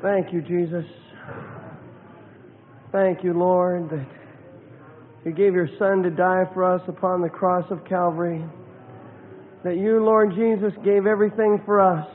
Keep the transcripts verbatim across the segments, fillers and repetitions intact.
Thank you, Jesus. Thank you, Lord, that you gave your Son to die for us upon the cross of Calvary. That you, Lord Jesus, gave everything for us.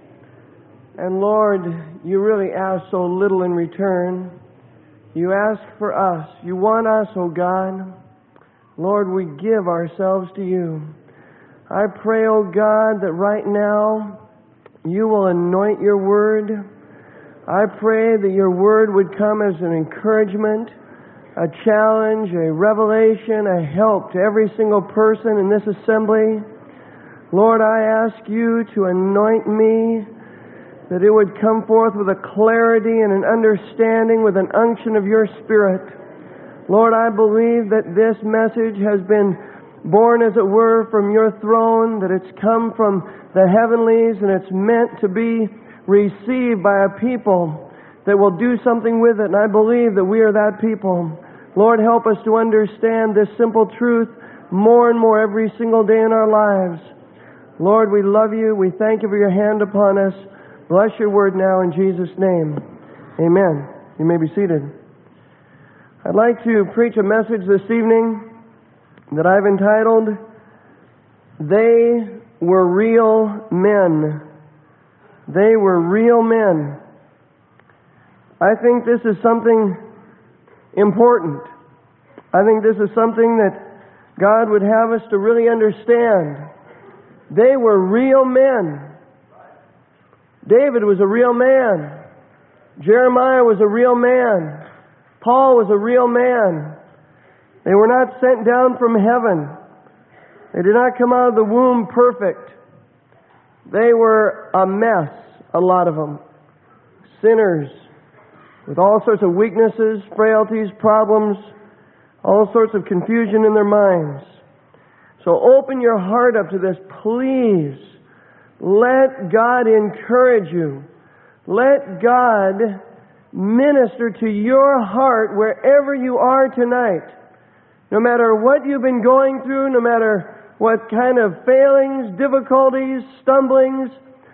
And Lord, you really ask so little in return. You ask for us. You want us, oh God. Lord, we give ourselves to you. I pray, oh God, that right now you will anoint your word. I pray that your word would come as an encouragement, a challenge, a revelation, a help to every single person in this assembly. Lord, I ask you to anoint me, that it would come forth with a clarity and an understanding, with an unction of your Spirit. Lord, I believe that this message has been born, as it were, from your throne, that it's come from the heavenlies, and it's meant to be received by a people that will do something with it, and I believe that we are that people. Lord, help us to understand this simple truth more and more every single day in our lives. Lord, we love you. We thank you for your hand upon us. Bless your word now in Jesus' name. Amen. You may be seated. I'd like to preach a message this evening that I've entitled, They Were Real Men. They were real men. I think this is something important. I think this is something that God would have us to really understand. They were real men. David was a real man. Jeremiah was a real man. Paul was a real man. They were not sent down from heaven. They did not come out of the womb perfect. They were a mess, a lot of them. Sinners with all sorts of weaknesses, frailties, problems, all sorts of confusion in their minds. So open your heart up to this, please. Let God encourage you. Let God minister to your heart wherever you are tonight. No matter what you've been going through, no matter what kind of failings, difficulties, stumblings,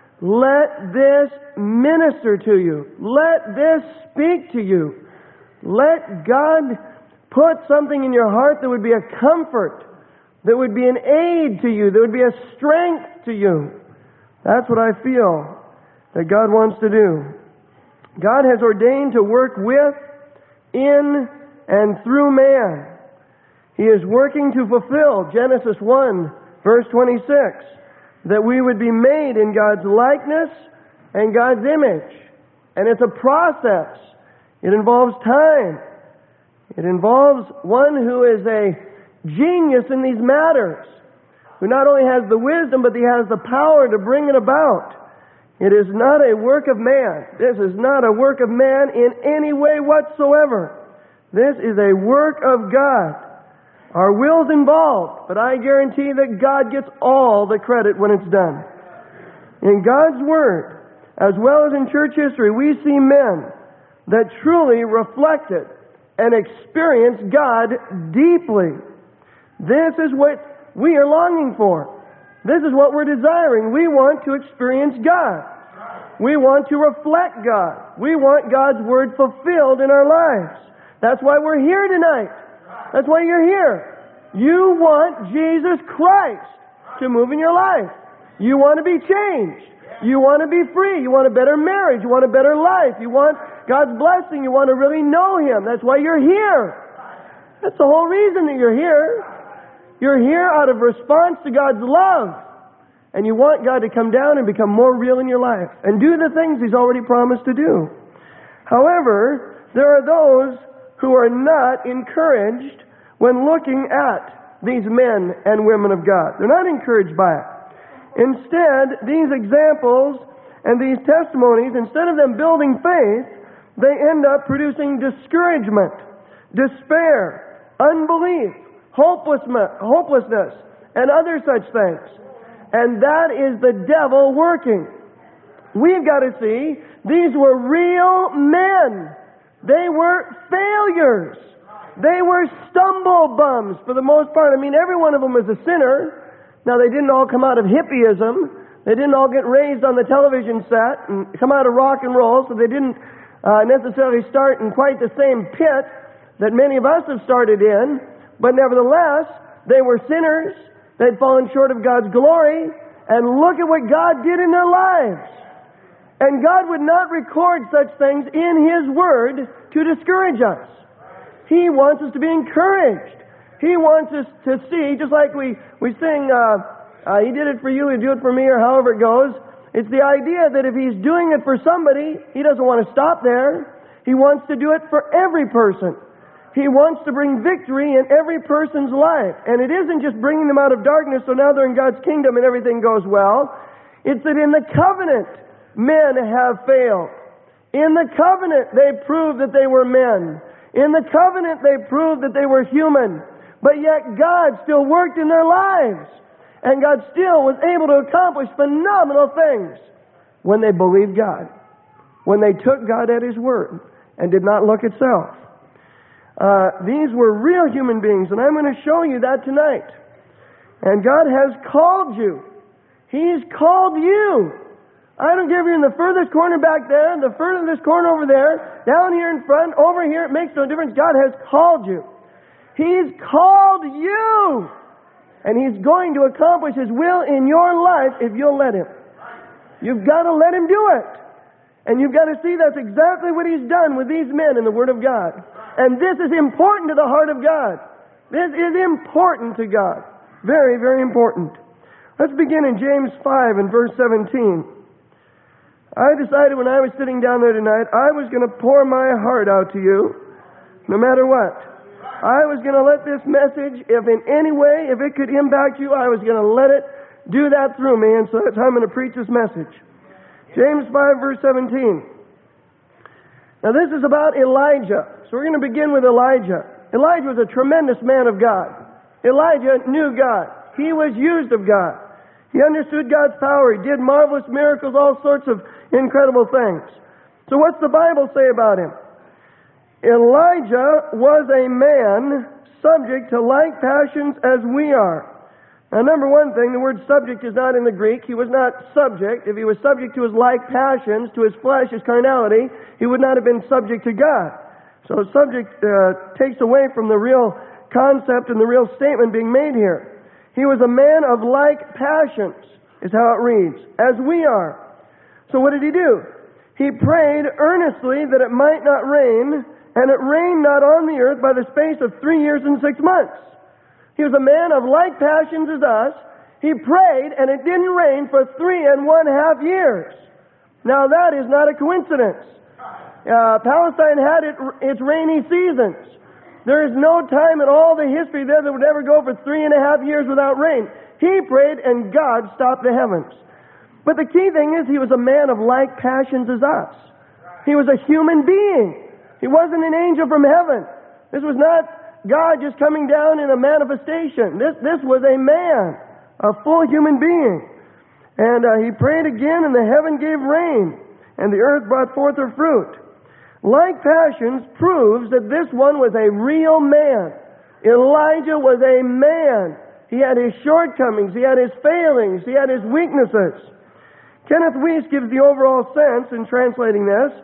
let this minister to you. Let this speak to you. Let God put something in your heart that would be a comfort, that would be an aid to you, that would be a strength to you. That's what I feel that God wants to do. God has ordained to work with, in, and through man. He is working to fulfill Genesis one, verse twenty-six, that we would be made in God's likeness and God's image. And it's a process. It involves time. It involves one who is a genius in these matters, who not only has the wisdom, but he has the power to bring it about. It is not a work of man. This is not a work of man in any way whatsoever. This is a work of God. Our will's involved, but I guarantee that God gets all the credit when it's done. In God's Word, as well as in church history, we see men that truly reflected and experienced God deeply. This is what we are longing for. This is what we're desiring. We want to experience God. We want to reflect God. We want God's Word fulfilled in our lives. That's why we're here tonight. That's why you're here. You want Jesus Christ to move in your life. You want to be changed. You want to be free. You want a better marriage. You want a better life. You want God's blessing. You want to really know Him. That's why you're here. That's the whole reason that you're here. You're here out of response to God's love. And you want God to come down and become more real in your life and do the things He's already promised to do. However, there are those who are not encouraged when looking at these men and women of God. They're not encouraged by it. Instead, these examples and these testimonies, instead of them building faith, they end up producing discouragement, despair, unbelief, hopelessness, and other such things. And that is the devil working. We've got to see these were real men. They were failures. They were stumble bums for the most part. I mean, every one of them was a sinner. Now, they didn't all come out of hippieism. They didn't all get raised on the television set and come out of rock and roll, so they didn't uh, necessarily start in quite the same pit that many of us have started in. But nevertheless, they were sinners. They'd fallen short of God's glory. And look at what God did in their lives. And God would not record such things in His Word to discourage us. He wants us to be encouraged. He wants us to see, just like we, we sing, uh, uh, He did it for you, He'll do it for me, or however it goes. It's the idea that if He's doing it for somebody, He doesn't want to stop there. He wants to do it for every person. He wants to bring victory in every person's life. And it isn't just bringing them out of darkness so now they're in God's kingdom and everything goes well. It's that in the covenant, men have failed. In the covenant, they proved that they were men. In the covenant, they proved that they were human. But yet God still worked in their lives. And God still was able to accomplish phenomenal things when they believed God. When they took God at His word and did not look at self. Uh, these were real human beings, and I'm going to show you that tonight. And God has called you. He's called you. I don't care if you're in the furthest corner back there, the furthest corner over there, down here in front, over here, it makes no difference. God has called you. He's called you. And He's going to accomplish His will in your life if you'll let Him. You've got to let Him do it. And you've got to see that's exactly what He's done with these men in the Word of God. And this is important to the heart of God. This is important to God. Very, very important. Let's begin in James five and verse seventeen. I decided when I was sitting down there tonight, I was going to pour my heart out to you, no matter what. I was going to let this message, if in any way, if it could impact you, I was going to let it do that through me. And so that's how I'm going to preach this message. James five verse seventeen. Now this is about Elijah. So we're going to begin with Elijah. Elijah was a tremendous man of God. Elijah knew God. He was used of God. He understood God's power. He did marvelous miracles, all sorts of incredible things. So what's the Bible say about him? Elijah was a man subject to like passions as we are. Now, number one thing, the word subject is not in the Greek. He was not subject. If he was subject to his like passions, to his flesh, his carnality, he would not have been subject to God. So subject uh, takes away from the real concept and the real statement being made here. He was a man of like passions, is how it reads, as we are. So what did he do? He prayed earnestly that it might not rain, and it rained not on the earth by the space of three years and six months. He was a man of like passions as us. He prayed, and it didn't rain for three and one half years. Now that is not a coincidence. Uh, Palestine had it, its rainy seasons. There is no time in all the history there that would ever go for three and a half years without rain. He prayed, and God stopped the heavens. But the key thing is, he was a man of like passions as us. He was a human being. He wasn't an angel from heaven. This was not God just coming down in a manifestation. This, this was a man, a full human being. And uh, he prayed again, and the heaven gave rain, and the earth brought forth her fruit. Like passions proves that this one was a real man. Elijah was a man. He had his shortcomings, he had his failings, he had his weaknesses. Kenneth Weiss gives the overall sense in translating this.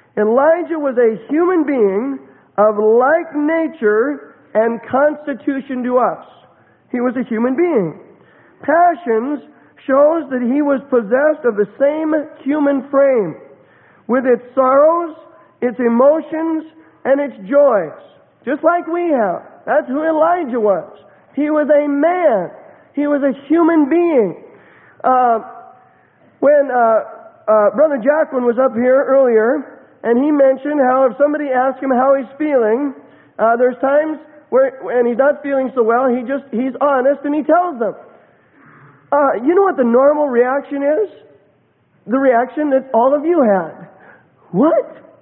Elijah was a human being of like nature and constitution to us. He was a human being. Passions shows that he was possessed of the same human frame, with its sorrows, its emotions, and its joys, just like we have. That's who Elijah was. He was a man. He was a human being. Uh, when uh, uh, Brother Jacqueline was up here earlier, and he mentioned how if somebody asks him how he's feeling, uh, there's times where when he's not feeling so well, he just he's honest and he tells them. Uh, you know what the normal reaction is? The reaction that all of you had. What?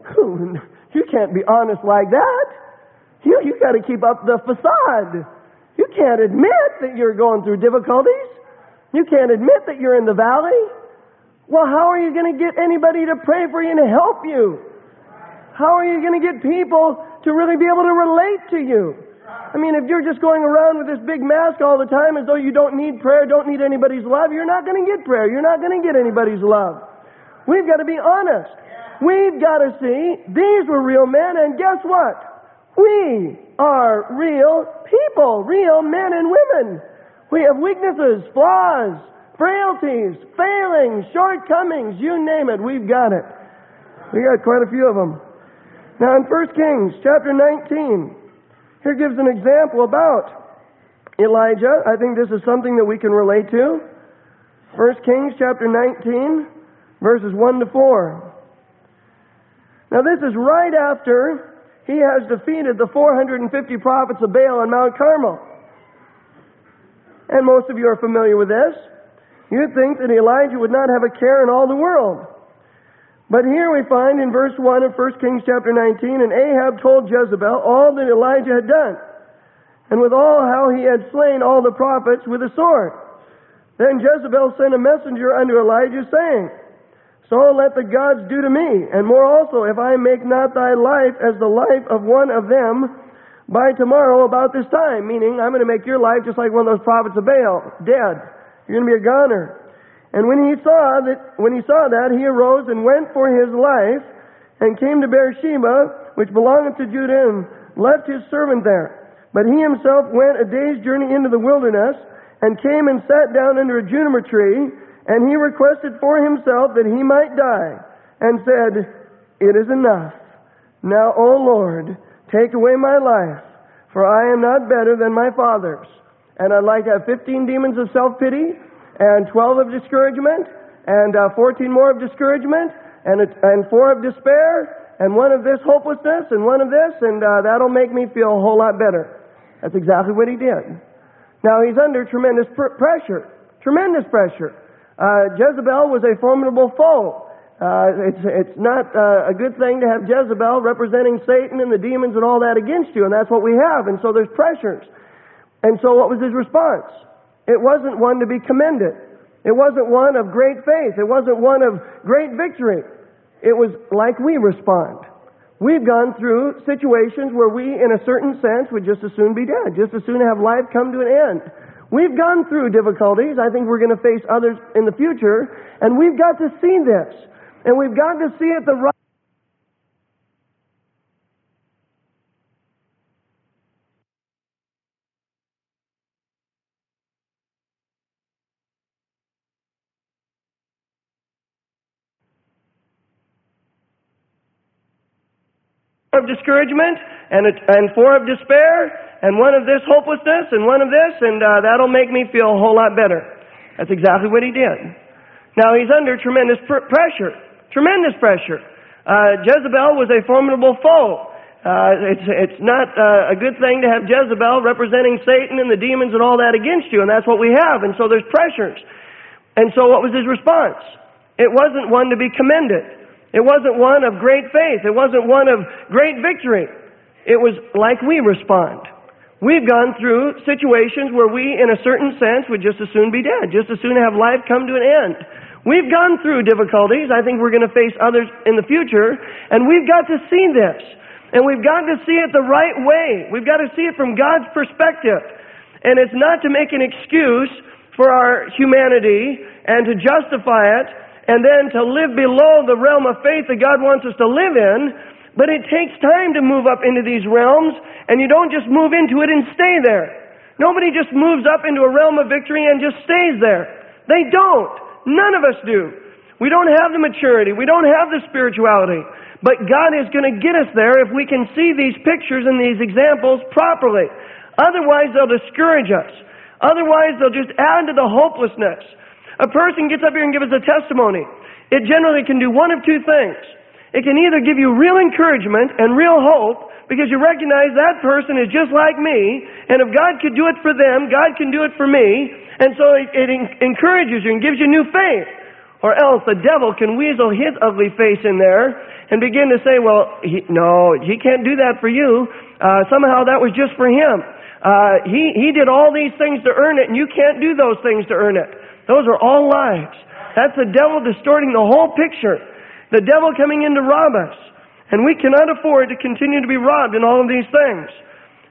You can't be honest like that. You you got to keep up the facade. You can't admit that you're going through difficulties. You can't admit that you're in the valley. Well, how are you going to get anybody to pray for you and to help you? How are you going to get people to really be able to relate to you? I mean, if you're just going around with this big mask all the time as though you don't need prayer, don't need anybody's love, you're not going to get prayer. You're not going to get anybody's love. We've got to be honest. We've got to see these were real men, and guess what? We are real people, real men and women. We have weaknesses, flaws, frailties, failings, shortcomings, you name it, we've got it. We got quite a few of them. Now in First Kings chapter nineteen, here gives an example about Elijah. I think this is something that we can relate to. First Kings chapter nineteen, verses one to four. Now this is right after he has defeated the four hundred fifty prophets of Baal on Mount Carmel. And most of you are familiar with this. You'd think that Elijah would not have a care in all the world. But here we find in verse one of First Kings chapter nineteen, and Ahab told Jezebel all that Elijah had done, and withal how he had slain all the prophets with a sword. Then Jezebel sent a messenger unto Elijah, saying, So let the gods do to me, and more also, if I make not thy life as the life of one of them by tomorrow about this time. Meaning, I'm going to make your life just like one of those prophets of Baal, dead. You're going to be a goner. And when he saw that, when he saw that, he arose and went for his life, and came to Beersheba, which belongeth to Judah, and left his servant there. But he himself went a day's journey into the wilderness, and came and sat down under a juniper tree, and he requested for himself that he might die, and said, It is enough. Now, O Lord, take away my life, for I am not better than my fathers. And I'd like to have fifteen demons of self-pity, and twelve of discouragement, and uh, fourteen more of discouragement, and a, and four of despair, and one of this hopelessness, and one of this, and uh, that'll make me feel a whole lot better. That's exactly what he did. Now he's under tremendous pr- pressure, tremendous pressure. Uh, Jezebel was a formidable foe. Uh, it's it's not uh, a good thing to have Jezebel representing Satan and the demons and all that against you, and that's what we have. And so there's pressures. And so what was his response? It wasn't one to be commended. It wasn't one of great faith. It wasn't one of great victory. It was like we respond. We've gone through situations where we, in a certain sense, would just as soon be dead, just as soon have life come to an end. We've gone through difficulties. I think we're going to face others in the future, and we've got to see this. And we've got to see it the right of discouragement, and a, and four of despair, and one of this hopelessness, and one of this, and uh, that'll make me feel a whole lot better. That's exactly what he did. Now he's under tremendous pr- pressure, tremendous pressure. Uh, Jezebel was a formidable foe. Uh, it's it's not uh, a good thing to have Jezebel representing Satan and the demons and all that against you, and that's what we have. And so there's pressures. And so what was his response? It wasn't one to be commended. It wasn't one of great faith. It wasn't one of great victory. It was like we respond. We've gone through situations where we, in a certain sense, would just as soon be dead, just as soon have life come to an end. We've gone through difficulties. I think we're going to face others in the future, and we've got to see this. And we've got to see it the right way. We've got to see it from God's perspective. And it's not to make an excuse for our humanity and to justify it, and then to live below the realm of faith that God wants us to live in. But it takes time to move up into these realms, and you don't just move into it and stay there. Nobody just moves up into a realm of victory and just stays there. They don't. None of us do. We don't have the maturity. We don't have the spirituality. But God is going to get us there if we can see these pictures and these examples properly. Otherwise, they'll discourage us. Otherwise, they'll just add to the hopelessness. A person gets up here and gives us a testimony. It generally can do one of two things. It can either give you real encouragement and real hope because you recognize that person is just like me, and if God could do it for them, God can do it for me, and so it, it encourages you and gives you new faith. Or else the devil can weasel his ugly face in there and begin to say, well, he, no, he can't do that for you. Uh, somehow that was just for him. Uh, he, he did all these things to earn it, and you can't do those things to earn it. Those are all lies. That's the devil distorting the whole picture. The devil coming in to rob us. And we cannot afford to continue to be robbed in all of these things.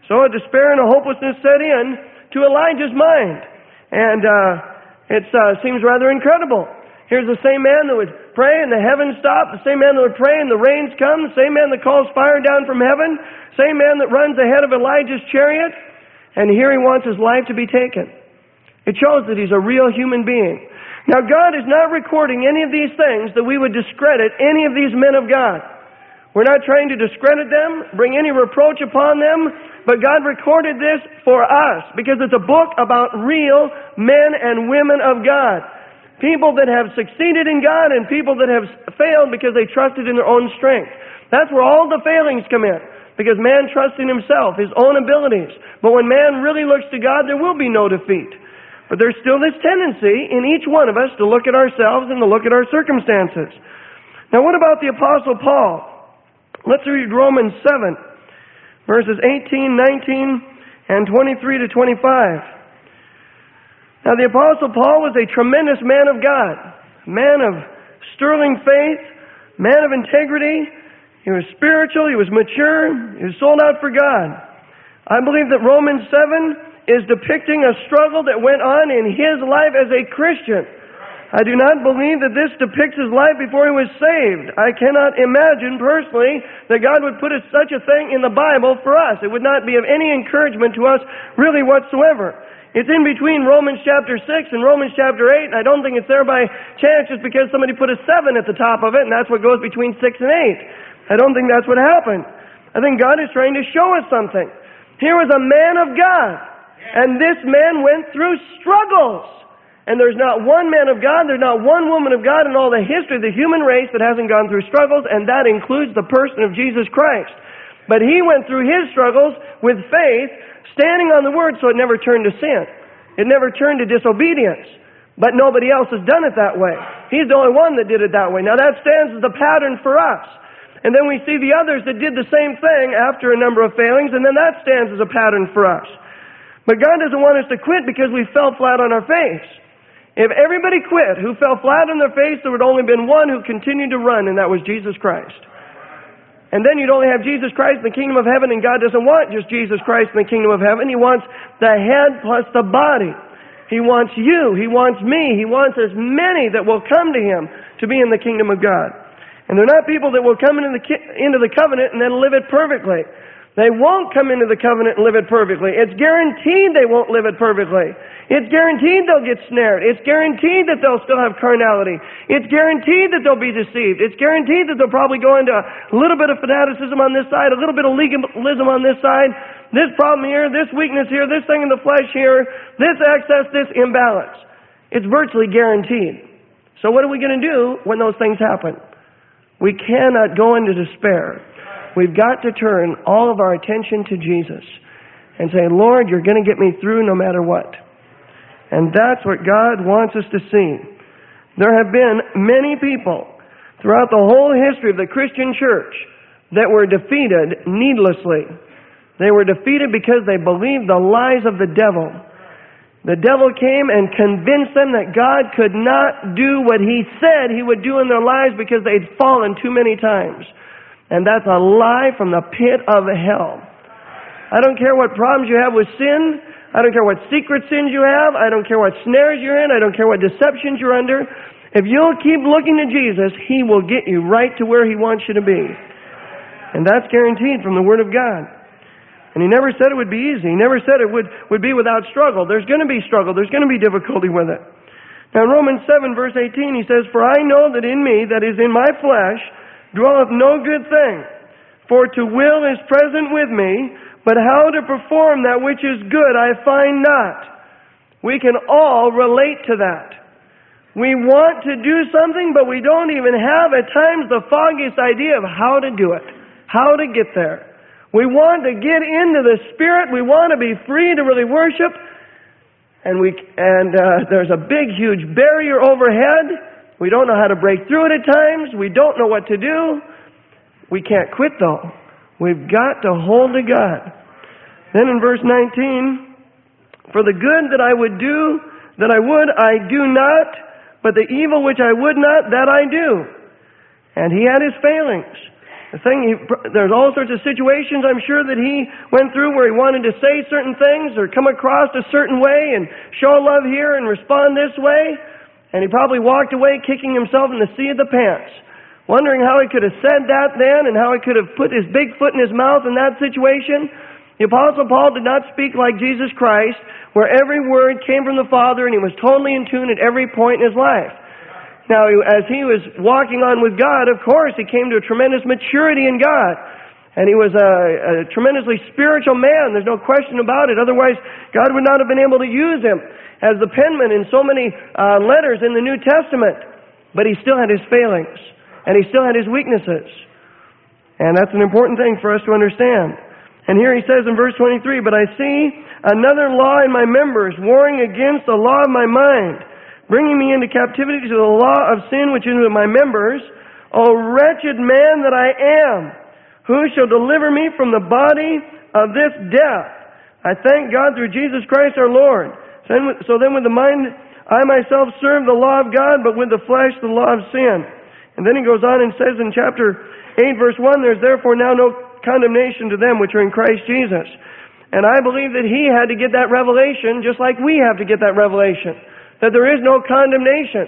So a despair and a hopelessness set in to Elijah's mind. And uh, it uh, seems rather incredible. Here's the same man that would pray and the heavens stop, the same man that would pray and the rains come, the same man that calls fire down from heaven, same man that runs ahead of Elijah's chariot, and here he wants his life to be taken. It shows that he's a real human being. Now God is not recording any of these things that we would discredit any of these men of God. We're not trying to discredit them, bring any reproach upon them, but God recorded this for us because it's a book about real men and women of God. People that have succeeded in God and people that have failed because they trusted in their own strength. That's where all the failings come in, because man trusts in himself, his own abilities. But when man really looks to God, there will be no defeat. But there's still this tendency in each one of us to look at ourselves and to look at our circumstances. Now what about the Apostle Paul? Let's read Romans seven, verses eighteen, nineteen, and twenty-three to twenty-five. Now the Apostle Paul was a tremendous man of God, man of sterling faith, man of integrity. He was spiritual, he was mature, he was sold out for God. I believe that Romans seven is depicting a struggle that went on in his life as a Christian. I do not believe that this depicts his life before he was saved. I cannot imagine personally that God would put such a thing in the Bible for us. It would not be of any encouragement to us really whatsoever. It's in between Romans chapter six and Romans chapter eight, and I don't think it's there by chance just because somebody put a seven at the top of it, and that's what goes between six and eight. I don't think that's what happened. I think God is trying to show us something. Here was a man of God. And this man went through struggles. And there's not one man of God, there's not one woman of God in all the history of the human race that hasn't gone through struggles, and that includes the person of Jesus Christ. But he went through his struggles with faith, standing on the Word, so it never turned to sin. It never turned to disobedience. But nobody else has done it that way. He's the only one that did it that way. Now that stands as the pattern for us. And then we see the others that did the same thing after a number of failings, and then that stands as a pattern for us. But God doesn't want us to quit because we fell flat on our face. If everybody quit who fell flat on their face, there would only been one who continued to run, and that was Jesus Christ. And then you'd only have Jesus Christ in the kingdom of heaven, and God doesn't want just Jesus Christ in the kingdom of heaven. He wants the head plus the body. He wants you. He wants me. He wants as many that will come to Him to be in the kingdom of God. And they're not people that will come into the, into the covenant and then live it perfectly. They won't come into the covenant and live it perfectly. It's guaranteed they won't live it perfectly. It's guaranteed they'll get snared. It's guaranteed that they'll still have carnality. It's guaranteed that they'll be deceived. It's guaranteed that they'll probably go into a little bit of fanaticism on this side, a little bit of legalism on this side, this problem here, this weakness here, this thing in the flesh here, this excess, this imbalance. It's virtually guaranteed. So what are we going to do when those things happen? We cannot go into despair. We've got to turn all of our attention to Jesus and say, Lord, you're going to get me through no matter what. And that's what God wants us to see. There have been many people throughout the whole history of the Christian church that were defeated needlessly. They were defeated because they believed the lies of the devil. The devil came and convinced them that God could not do what He said He would do in their lives because they'd fallen too many times. And that's a lie from the pit of hell. I don't care what problems you have with sin. I don't care what secret sins you have. I don't care what snares you're in. I don't care what deceptions you're under. If you'll keep looking to Jesus, He will get you right to where He wants you to be. And that's guaranteed from the Word of God. And He never said it would be easy. He never said it would, would be without struggle. There's going to be struggle. There's going to be difficulty with it. Now in Romans seven verse eighteen, He says, For I know that in me, that is in my flesh, dwelleth no good thing. For to will is present with me, but how to perform that which is good I find not. We can all relate to that. We want to do something, but we don't even have at times the foggiest idea of how to do it, how to get there. We want to get into the Spirit. We want to be free to really worship. And we and uh, there's a big, huge barrier overhead. We don't know how to break through it at times. We don't know what to do. We can't quit though. We've got to hold to God. Then in verse nineteen, For the good that I would do, that I would, I do not, but the evil which I would not, that I do. And he had his failings. The thing, he, there's all sorts of situations I'm sure that he went through where he wanted to say certain things or come across a certain way and show love here and respond this way. And he probably walked away kicking himself in the seat of the pants, wondering how he could have said that then and how he could have put his big foot in his mouth in that situation. The Apostle Paul did not speak like Jesus Christ, where every word came from the Father and he was totally in tune at every point in his life. Now, as he was walking on with God, of course, he came to a tremendous maturity in God. And he was a, a tremendously spiritual man. There's no question about it. Otherwise, God would not have been able to use him as the penman in so many uh, letters in the New Testament. But he still had his failings. And he still had his weaknesses. And that's an important thing for us to understand. And here he says in verse twenty-three, "But I see another law in my members, warring against the law of my mind, bringing me into captivity to the law of sin which is in my members. O wretched man that I am, who shall deliver me from the body of this death? I thank God through Jesus Christ our Lord. So then with the mind I myself serve the law of God, but with the flesh the law of sin." And then he goes on and says in chapter eight verse one, "There's therefore now no condemnation to them which are in Christ Jesus." And I believe that he had to get that revelation just like we have to get that revelation, that there is no condemnation.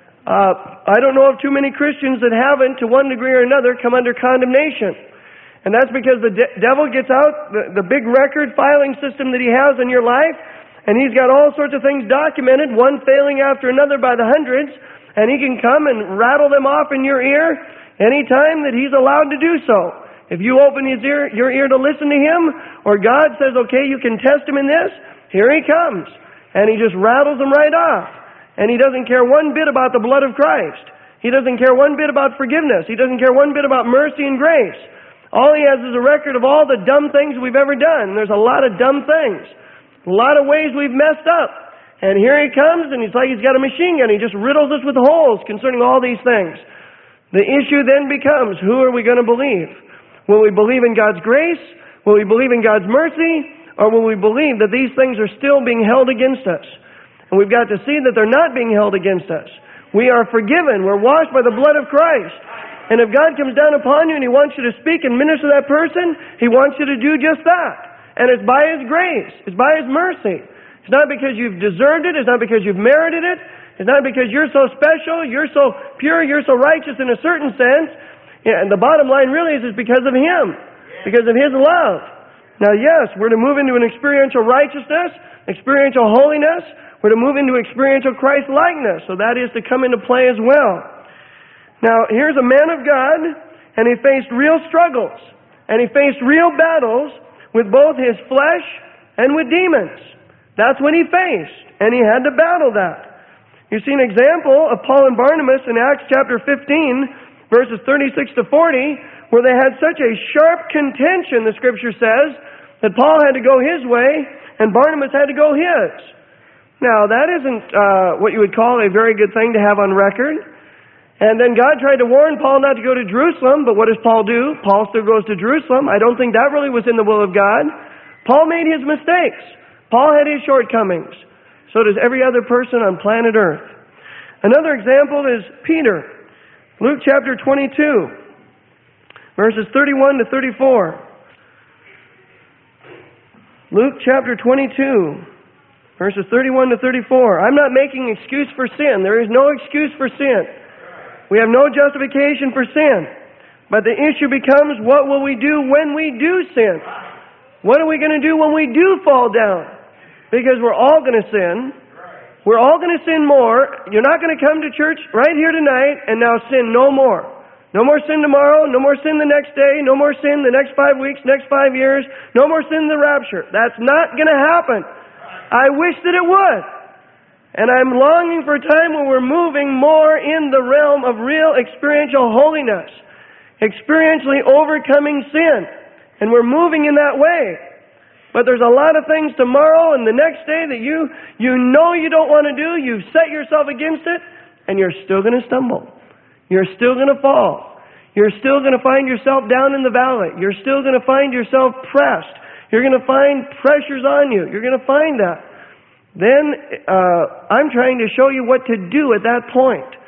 Uh, I don't know of too many Christians that haven't, to one degree or another, come under condemnation. And that's because the de- devil gets out the, the big record filing system that he has in your life, and he's got all sorts of things documented, one failing after another by the hundreds, and he can come and rattle them off in your ear anytime that he's allowed to do so. If you open his ear, your ear to listen to him, or God says, okay, you can test him in this, here he comes. And he just rattles them right off. And he doesn't care one bit about the blood of Christ. He doesn't care one bit about forgiveness. He doesn't care one bit about mercy and grace. All he has is a record of all the dumb things we've ever done. There's a lot of dumb things. A lot of ways we've messed up. And here he comes, and he's like he's got a machine gun. He just riddles us with holes concerning all these things. The issue then becomes, who are we going to believe? Will we believe in God's grace? Will we believe in God's mercy? Or will we believe that these things are still being held against us? And we've got to see that they're not being held against us. We are forgiven. We're washed by the blood of Christ. And if God comes down upon you and He wants you to speak and minister to that person, He wants you to do just that. And it's by His grace. It's by His mercy. It's not because you've deserved it. It's not because you've merited it. It's not because you're so special, you're so pure, you're so righteous in a certain sense. Yeah, and the bottom line really is it's because of Him. Because of His love. Now, yes, we're to move into an experiential righteousness, experiential holiness. We're to move into experiential Christ-likeness. So that is to come into play as well. Now, here's a man of God, and he faced real struggles. And he faced real battles with both his flesh and with demons. That's what he faced. And he had to battle that. You see an example of Paul and Barnabas in Acts chapter fifteen, verses thirty-six to forty, where they had such a sharp contention, the Scripture says, that Paul had to go his way and Barnabas had to go his. Now, that isn't uh, what you would call a very good thing to have on record. And then God tried to warn Paul not to go to Jerusalem, but what does Paul do? Paul still goes to Jerusalem. I don't think that really was in the will of God. Paul made his mistakes. Paul had his shortcomings. So does every other person on planet Earth. Another example is Peter. Luke chapter twenty-two, verses thirty-one to thirty-four. Luke chapter twenty-two, verses thirty-one to thirty-four. I'm not making excuse for sin. There is no excuse for sin. We have no justification for sin. But the issue becomes, what will we do when we do sin? What are we going to do when we do fall down? Because we're all going to sin. We're all going to sin more. You're not going to come to church right here tonight and now sin no more. No more sin tomorrow. No more sin the next day. No more sin the next five weeks, next five years. No more sin in the rapture. That's not going to happen. I wish that it would. And I'm longing for a time when we're moving more in the realm of real experiential holiness. Experientially overcoming sin. And we're moving in that way. But there's a lot of things tomorrow and the next day that you, you know you don't want to do. You've set yourself against it. And you're still going to stumble. You're still going to fall. You're still going to find yourself down in the valley. You're still going to find yourself pressed. You're going to find pressures on you. You're going to find that. Then uh, I'm trying to show you what to do at that point.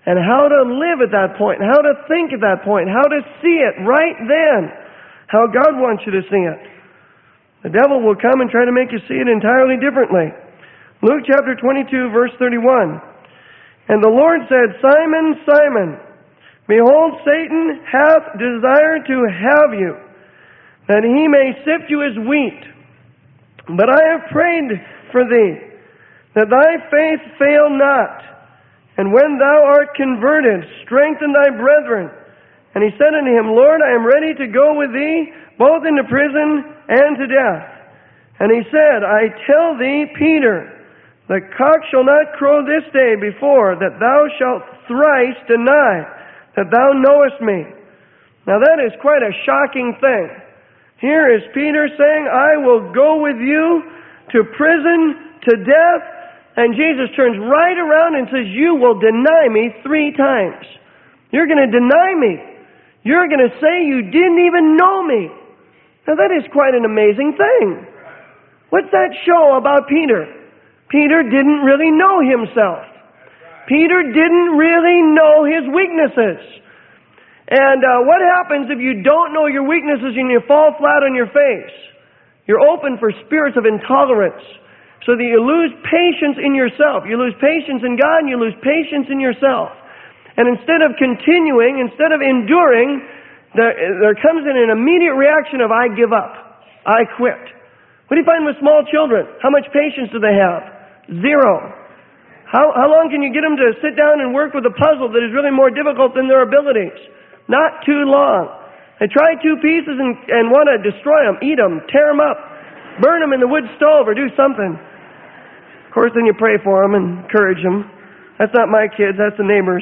and how to live at that point, how to think at that point, how to see it right then, how God wants you to see it. The devil will come and try to make you see it entirely differently. Luke chapter twenty-two, verse thirty-one. And the Lord said, Simon, Simon, behold, Satan hath desired to have you, that he may sift you as wheat. But I have prayed for thee, that thy faith fail not. And when thou art converted, strengthen thy brethren. And he said unto him, Lord, I am ready to go with thee, both into prison and to death. And he said, I tell thee, Peter, the cock shall not crow this day before that thou shalt thrice deny that thou knowest me. Now that is quite a shocking thing. Here is Peter saying, I will go with you to prison, to death. And Jesus turns right around and says, you will deny me three times. You're going to deny me. You're going to say you didn't even know me. Now that is quite an amazing thing. What's that show about Peter? Peter didn't really know himself. Peter didn't really know his weaknesses. And uh, what happens if you don't know your weaknesses and you fall flat on your face? You're open for spirits of intolerance. So that you lose patience in yourself. You lose patience in God and you lose patience in yourself. And instead of continuing, instead of enduring, there, there comes in an immediate reaction of, I give up. I quit. What do you find with small children? How much patience do they have? Zero. How, how long can you get them to sit down and work with a puzzle that is really more difficult than their abilities? Not too long. They try two pieces and, and want to destroy them, eat them, tear them up, burn them in the wood stove or do something. Of course, then you pray for them and encourage them. That's not my kids, that's the neighbors.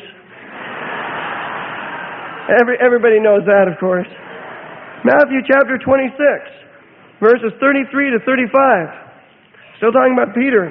Every, everybody knows that, of course. Matthew chapter twenty-six, verses thirty-three to thirty-five. Still talking about Peter.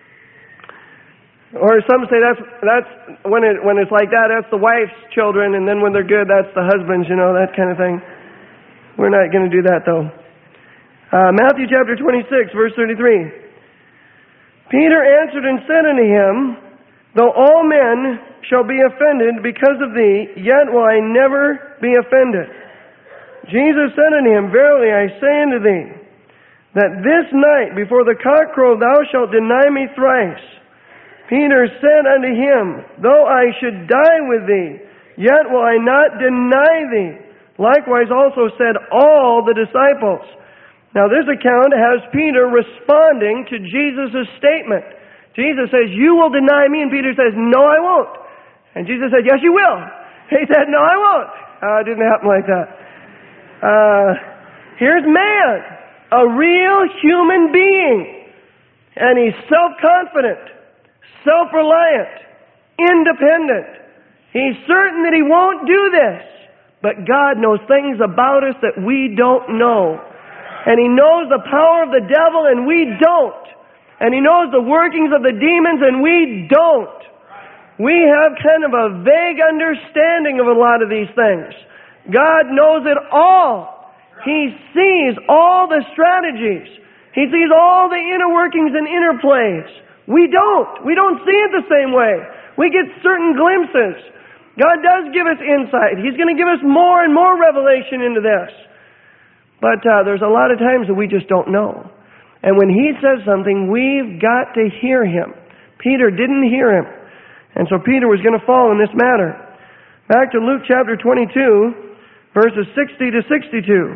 Or some say that's that's when it when it's like that, that's the wife's children, and then when they're good, that's the husband's, you know, that kind of thing. We're not going to do that, though. Uh, Matthew chapter twenty-six, verse thirty-three. Peter answered and said unto him, though all men shall be offended because of thee, yet will I never be offended. Jesus said unto him, verily I say unto thee, that this night before the cock crow thou shalt deny me thrice. Peter said unto him, though I should die with thee, yet will I not deny thee. Likewise also said all the disciples. Now this account has Peter responding to Jesus' statement. Jesus says, you will deny me, and Peter says, no I won't. And Jesus said, yes you will. He said, no I won't. Uh, it didn't happen like that. Uh, here's man, a real human being. And he's self-confident, self-reliant, independent. He's certain that he won't do this. But God knows things about us that we don't know. And He knows the power of the devil and we don't. And He knows the workings of the demons and we don't. We have kind of a vague understanding of a lot of these things. God knows it all. He sees all the strategies. He sees all the inner workings and interplays. We don't. We don't see it the same way. We get certain glimpses. God does give us insight. He's going to give us more and more revelation into this. But uh, there's a lot of times that we just don't know. And when He says something, we've got to hear Him. Peter didn't hear Him. And so Peter was going to fall in this matter. Back to Luke chapter twenty-two, verses sixty to sixty-two.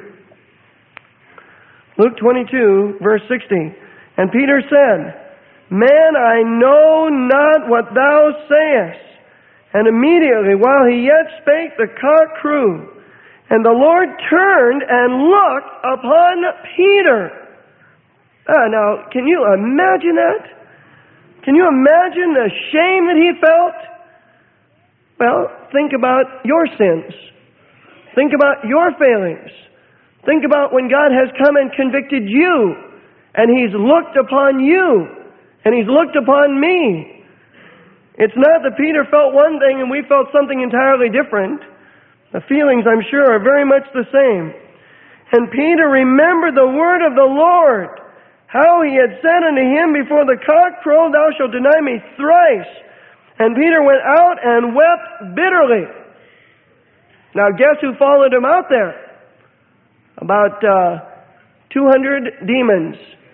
Luke twenty-two, verse sixty. And Peter said, man, I know not what thou sayest. And immediately, while he yet spake, the cock crew. And the Lord turned and looked upon Peter. Ah, now, can you imagine that? Can you imagine the shame that he felt? Well, think about your sins. Think about your failings. Think about when God has come and convicted you, and He's looked upon you, and He's looked upon me. It's not that Peter felt one thing and we felt something entirely different. The feelings, I'm sure, are very much the same. And Peter remembered the word of the Lord, how He had said unto him, before the cock crow, thou shalt deny me thrice. And Peter went out and wept bitterly. Now guess who followed him out there? About uh, two hundred demons.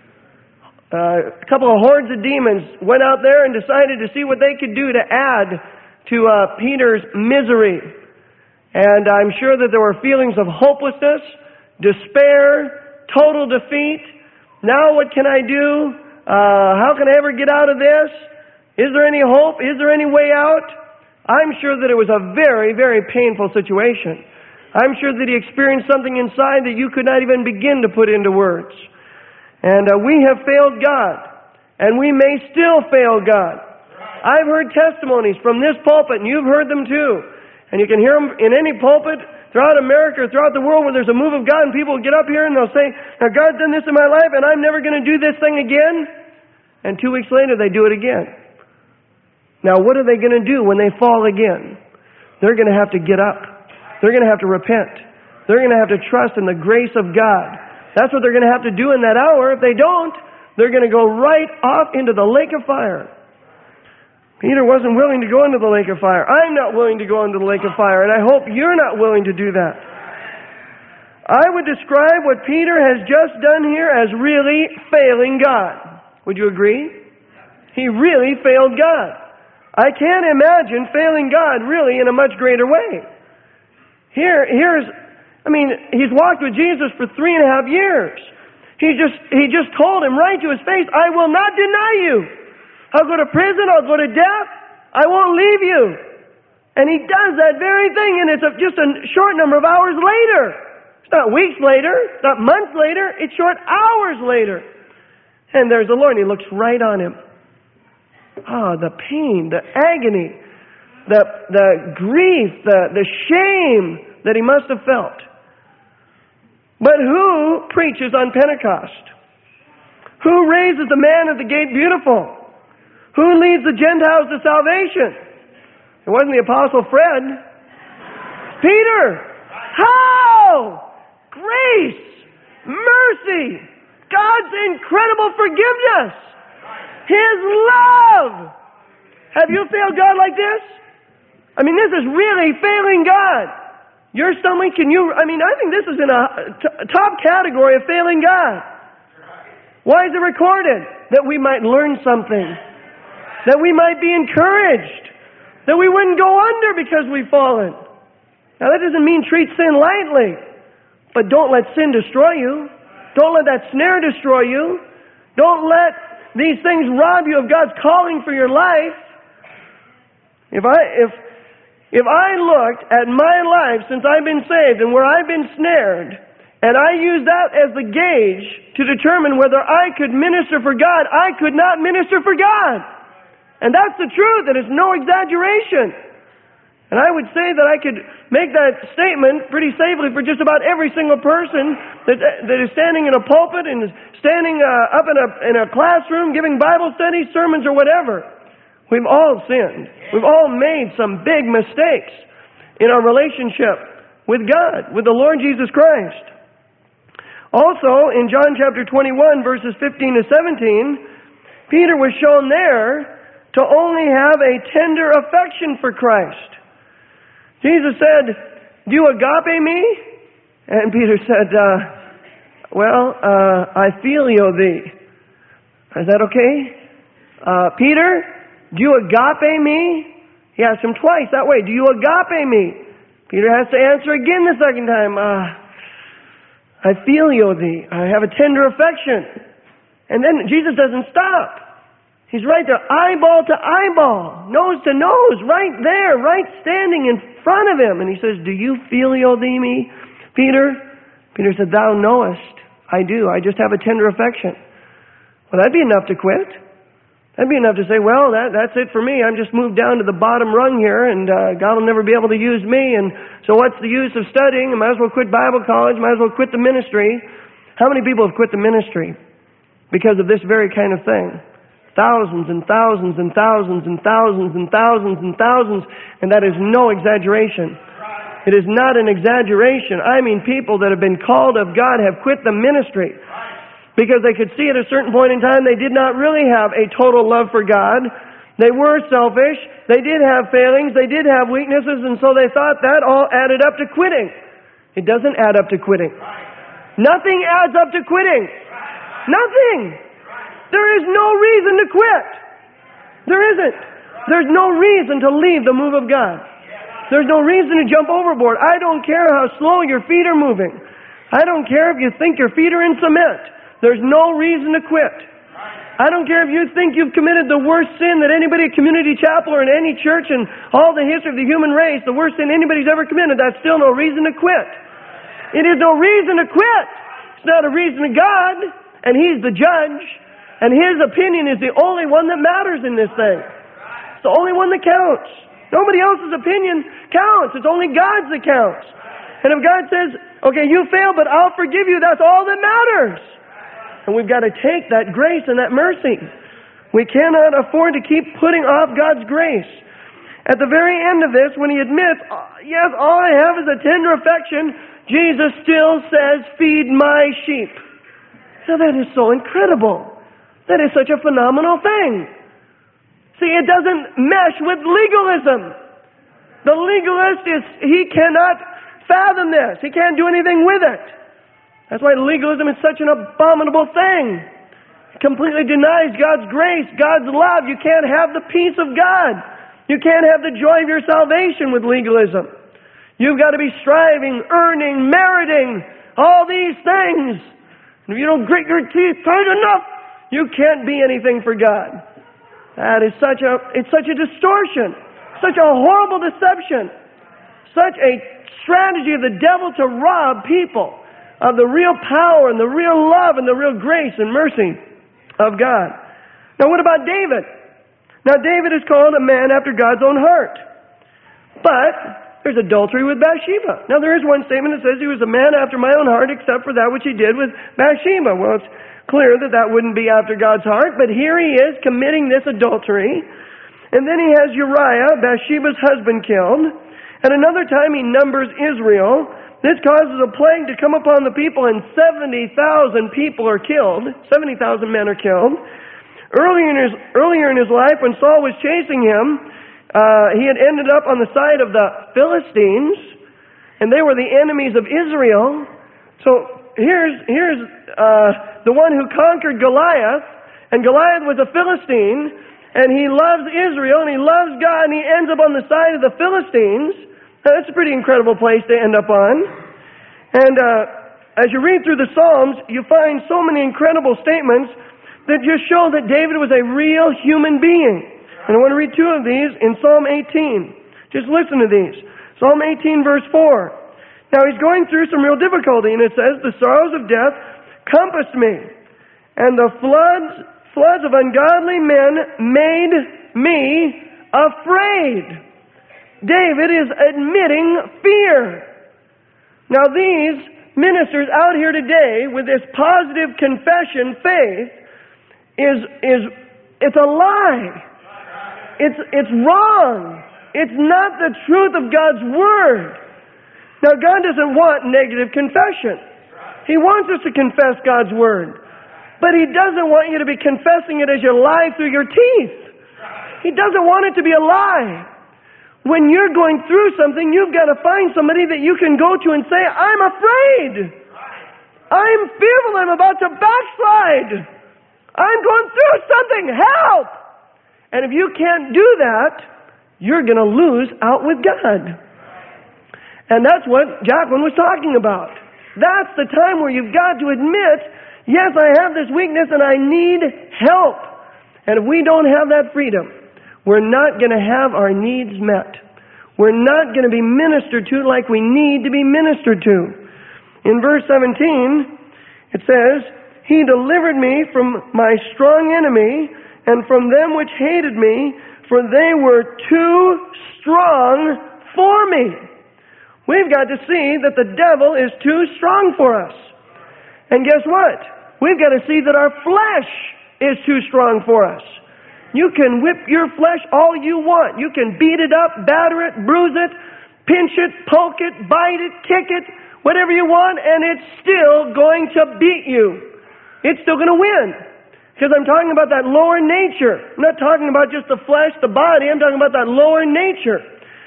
Uh, a couple of hordes of demons went out there and decided to see what they could do to add to uh, Peter's misery. And I'm sure that there were feelings of hopelessness, despair, total defeat. Now what can I do? Uh, how can I ever get out of this? Is there any hope? Is there any way out? I'm sure that it was a very, very painful situation. I'm sure that he experienced something inside that you could not even begin to put into words. And uh, we have failed God. And we may still fail God. I've heard testimonies from this pulpit, and you've heard them too. And you can hear them in any pulpit throughout America, throughout the world, where there's a move of God, and people get up here and they'll say, now God's done this in my life, and I'm never going to do this thing again. And two weeks later, they do it again. Now, what are they going to do when they fall again? They're going to have to get up. They're going to have to repent. They're going to have to trust in the grace of God. That's what they're going to have to do in that hour. If they don't, they're going to go right off into the lake of fire. Peter wasn't willing to go into the lake of fire. I'm not willing to go into the lake of fire, and I hope you're not willing to do that. I would describe what Peter has just done here as really failing God. Would you agree? He really failed God. I can't imagine failing God really in a much greater way. Here, here's, I mean, he's walked with Jesus for three and a half years. He just, he just told him right to his face, I will not deny you. I'll go to prison, I'll go to death, I won't leave you. And he does that very thing, and it's a, just a short number of hours later. It's not weeks later, it's not months later, it's short hours later. And there's the Lord, and he looks right on him. Ah, oh, the pain, the agony, the the grief, the, the shame that he must have felt. But who preaches on Pentecost? Who raises the man at the gate beautiful? Who leads the Gentiles to salvation? It wasn't the Apostle Fred. Peter! How? Grace! Mercy! God's incredible forgiveness! His love! Have you failed God like this? I mean, this is really failing God. You're someone, can you, I mean, I think this is in a t- top category of failing God. Why is it recorded? That we might learn something. That we might be encouraged. That we wouldn't go under because we've fallen. Now, that doesn't mean treat sin lightly. But don't let sin destroy you. Don't let that snare destroy you. Don't let these things rob you of God's calling for your life. If I if if I looked at my life since I've been saved and where I've been snared, and I used that as the gauge to determine whether I could minister for God, I could not minister for God. And that's the truth, and it's no exaggeration. And I would say that I could make that statement pretty safely for just about every single person that, that is standing in a pulpit and is standing uh, up in a, in a classroom giving Bible studies, sermons, or whatever. We've all sinned. We've all made some big mistakes in our relationship with God, with the Lord Jesus Christ. Also, in John chapter twenty-one, verses fifteen to seventeen, Peter was shown there to only have a tender affection for Christ. Jesus said, do you agape me? And Peter said, uh, well, uh, I filio thee. Is that okay? Uh, Peter, do you agape me? He asked him twice that way. Do you agape me? Peter has to answer again the second time. Uh, I filio thee. I have a tender affection. And then Jesus doesn't stop. He's right there, eyeball to eyeball, nose to nose, right there, right standing in front of him. And he says, do you filio thee me, Peter? Peter said, thou knowest. I do. I just have a tender affection. Well, that'd be enough to quit. That'd be enough to say, well, that, that's it for me. I'm just moved down to the bottom rung here, and uh, God will never be able to use me. And so what's the use of studying? I might as well quit Bible college. Might as well quit the ministry. How many people have quit the ministry because of this very kind of thing? Thousands and thousands and thousands and thousands and thousands and thousands, and that is no exaggeration. It is not an exaggeration. I mean, people that have been called of God have quit the ministry because they could see at a certain point in time they did not really have a total love for God. They were selfish. They did have failings. They did have weaknesses, and so they thought that all added up to quitting. It doesn't add up to quitting. Nothing adds up to quitting. Nothing. There is no reason to quit. There isn't. There's no reason to leave the move of God. There's no reason to jump overboard. I don't care how slow your feet are moving. I don't care if you think your feet are in cement. There's no reason to quit. I don't care if you think you've committed the worst sin that anybody at Community Chapel or in any church in all the history of the human race, the worst sin anybody's ever committed. That's still no reason to quit. It is no reason to quit. It's not a reason to God, and He's the judge, and His opinion is the only one that matters in this thing. It's the only one that counts. Nobody else's opinion counts. It's only God's that counts. And if God says, okay, you failed, but I'll forgive you, that's all that matters. And we've got to take that grace and that mercy. We cannot afford to keep putting off God's grace. At the very end of this, when He admits, yes, all I have is a tender affection, Jesus still says, feed my sheep. Now that is so incredible. That is such a phenomenal thing. See, it doesn't mesh with legalism. The legalist is, he cannot fathom this. He can't do anything with it. That's why legalism is such an abominable thing. It completely denies God's grace, God's love. You can't have the peace of God. You can't have the joy of your salvation with legalism. You've got to be striving, earning, meriting, all these things. And if you don't grit your teeth tight enough, you can't be anything for God. That is such a, it's such a distortion, such a horrible deception, such a strategy of the devil to rob people of the real power and the real love and the real grace and mercy of God. Now what about David? Now David is called a man after God's own heart. But there's adultery with Bathsheba. Now there is one statement that says he was a man after my own heart except for that which he did with Bathsheba. Well, it's clear that that wouldn't be after God's heart, but here he is committing this adultery. And then he has Uriah, Bathsheba's husband, killed. At another time he numbers Israel. This causes a plague to come upon the people, and seventy thousand people are killed. seventy thousand men are killed. Earlier in his, earlier in his life, when Saul was chasing him, uh, he had ended up on the side of the Philistines, and they were the enemies of Israel. So here's, here's uh, the one who conquered Goliath, and Goliath was a Philistine, and he loves Israel, and he loves God, and he ends up on the side of the Philistines. Now, that's a pretty incredible place to end up on. And uh, as you read through the Psalms, you find so many incredible statements that just show that David was a real human being. And I want to read two of these in Psalm eighteen. Just listen to these. Psalm eighteen, verse four. Now, he's going through some real difficulty, and it says, the sorrows of death compassed me, and the floods, floods of ungodly men made me afraid. David is admitting fear. Now these ministers out here today with this positive confession faith is, is it's a lie. It's, it's wrong. It's not the truth of God's Word. Now God doesn't want negative confession. He wants us to confess God's Word. But He doesn't want you to be confessing it as you lie through your teeth. He doesn't want it to be a lie. When you're going through something, you've got to find somebody that you can go to and say, I'm afraid. I'm fearful. I'm about to backslide. I'm going through something. Help! And if you can't do that, you're going to lose out with God. And that's what Jacqueline was talking about. That's the time where you've got to admit, yes, I have this weakness and I need help. And if we don't have that freedom, we're not going to have our needs met. We're not going to be ministered to like we need to be ministered to. In verse seventeen, it says, He delivered me from my strong enemy and from them which hated me, for they were too strong for me. We've got to see that the devil is too strong for us. And guess what? We've got to see that our flesh is too strong for us. You can whip your flesh all you want. You can beat it up, batter it, bruise it, pinch it, poke it, bite it, kick it, whatever you want, and it's still going to beat you. It's still going to win. Because I'm talking about that lower nature. I'm not talking about just the flesh, the body. I'm talking about that lower nature.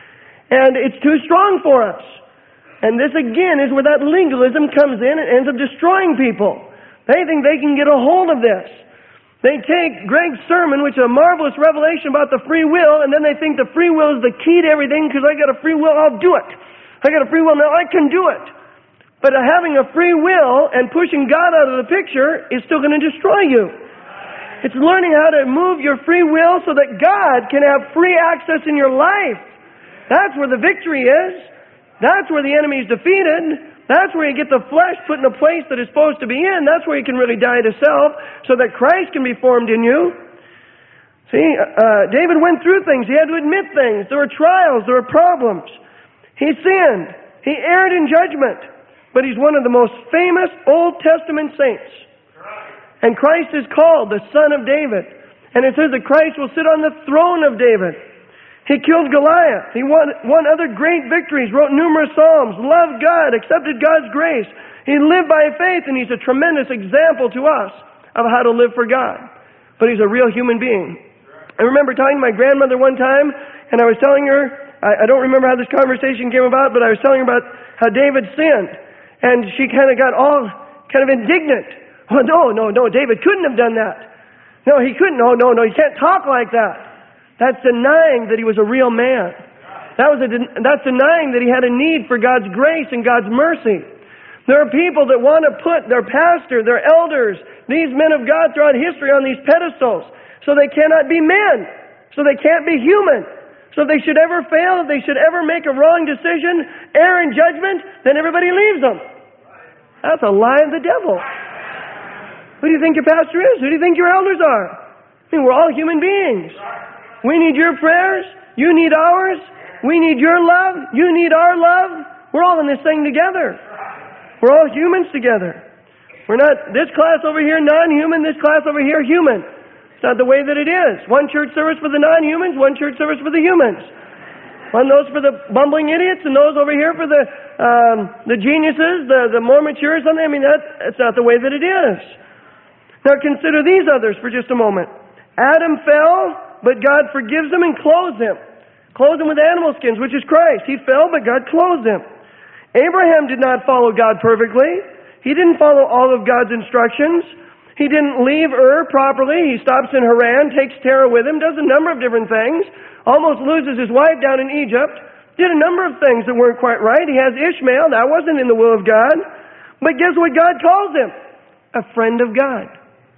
And it's too strong for us. And this again is where that legalism comes in and ends up destroying people. They think they can get a hold of this. They take Greg's sermon, which is a marvelous revelation about the free will, and then they think the free will is the key to everything because I got a free will, I'll do it. I got a free will, now I can do it. But having a free will and pushing God out of the picture is still going to destroy you. It's learning how to move your free will so that God can have free access in your life. That's where the victory is. That's where the enemy is defeated. That's where you get the flesh put in a place that it's supposed to be in. That's where you can really die to self so that Christ can be formed in you. See, uh, David went through things. He had to admit things. There were trials. There were problems. He sinned. He erred in judgment. But he's one of the most famous Old Testament saints. And Christ is called the Son of David. And it says that Christ will sit on the throne of David. He killed Goliath. He won, won other great victories, wrote numerous psalms, loved God, accepted God's grace. He lived by faith, and he's a tremendous example to us of how to live for God. But he's a real human being. I remember talking to my grandmother one time, and I was telling her, I, I don't remember how this conversation came about, but I was telling her about how David sinned. And she kind of got all kind of indignant. Oh, no, no, no, David couldn't have done that. No, he couldn't. No, no, no, you can't talk like that. That's denying that he was a real man. That was a, that's denying that he had a need for God's grace and God's mercy. There are people that want to put their pastor, their elders, these men of God throughout history on these pedestals so they cannot be men, so they can't be human. So if they should ever fail, if they should ever make a wrong decision, err in judgment, then everybody leaves them. That's a lie of the devil. Who do you think your pastor is? Who do you think your elders are? I mean, we're all human beings. We need your prayers. You need ours. We need your love. You need our love. We're all in this thing together. We're all humans together. We're not this class over here non-human, this class over here human. It's not the way that it is. One church service for the non-humans, one church service for the humans. One those for the bumbling idiots, and those over here for the um, the geniuses, the, the more mature something. I mean, that, that's not the way that it is. Now consider these others for just a moment. Adam fell, but God forgives him and clothes him. Clothed him with animal skins, which is Christ. He fell, but God clothed him. Abraham did not follow God perfectly. He didn't follow all of God's instructions. He didn't leave Ur properly. He stops in Haran, takes Terah with him, does a number of different things. Almost loses his wife down in Egypt. Did a number of things that weren't quite right. He has Ishmael. That wasn't in the will of God. But guess what God calls him? A friend of God.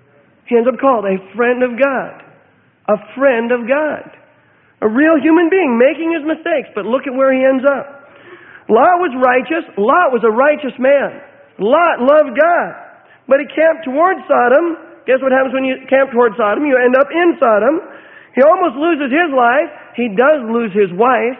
He ends up called a friend of God. A friend of God. A real human being making his mistakes, but look at where he ends up. Lot was righteous. Lot was a righteous man. Lot loved God. But he camped towards Sodom. Guess what happens when you camp towards Sodom? You end up in Sodom. He almost loses his life. He does lose his wife.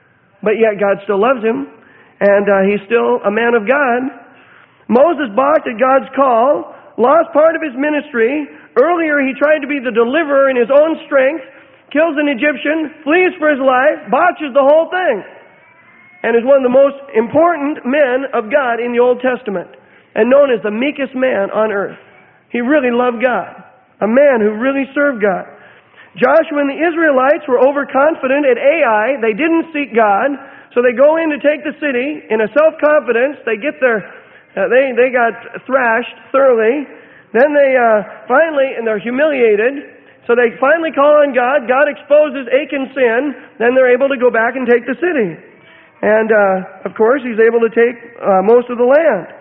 But yet God still loves him. And uh, he's still a man of God. Moses balked at God's call. Lost part of his ministry. Earlier he tried to be the deliverer in his own strength. Kills an Egyptian. Flees for his life. Botches the whole thing. And is one of the most important men of God in the Old Testament. And known as the meekest man on earth. He really loved God. A man who really served God. Joshua and the Israelites were overconfident at Ai. They didn't seek God. So they go in to take the city in a self-confidence. They get their, uh, they, they got thrashed thoroughly. Then they uh, finally, and they're humiliated. So they finally call on God. God exposes Achan's sin. Then they're able to go back and take the city. And uh, of course, he's able to take uh, most of the land.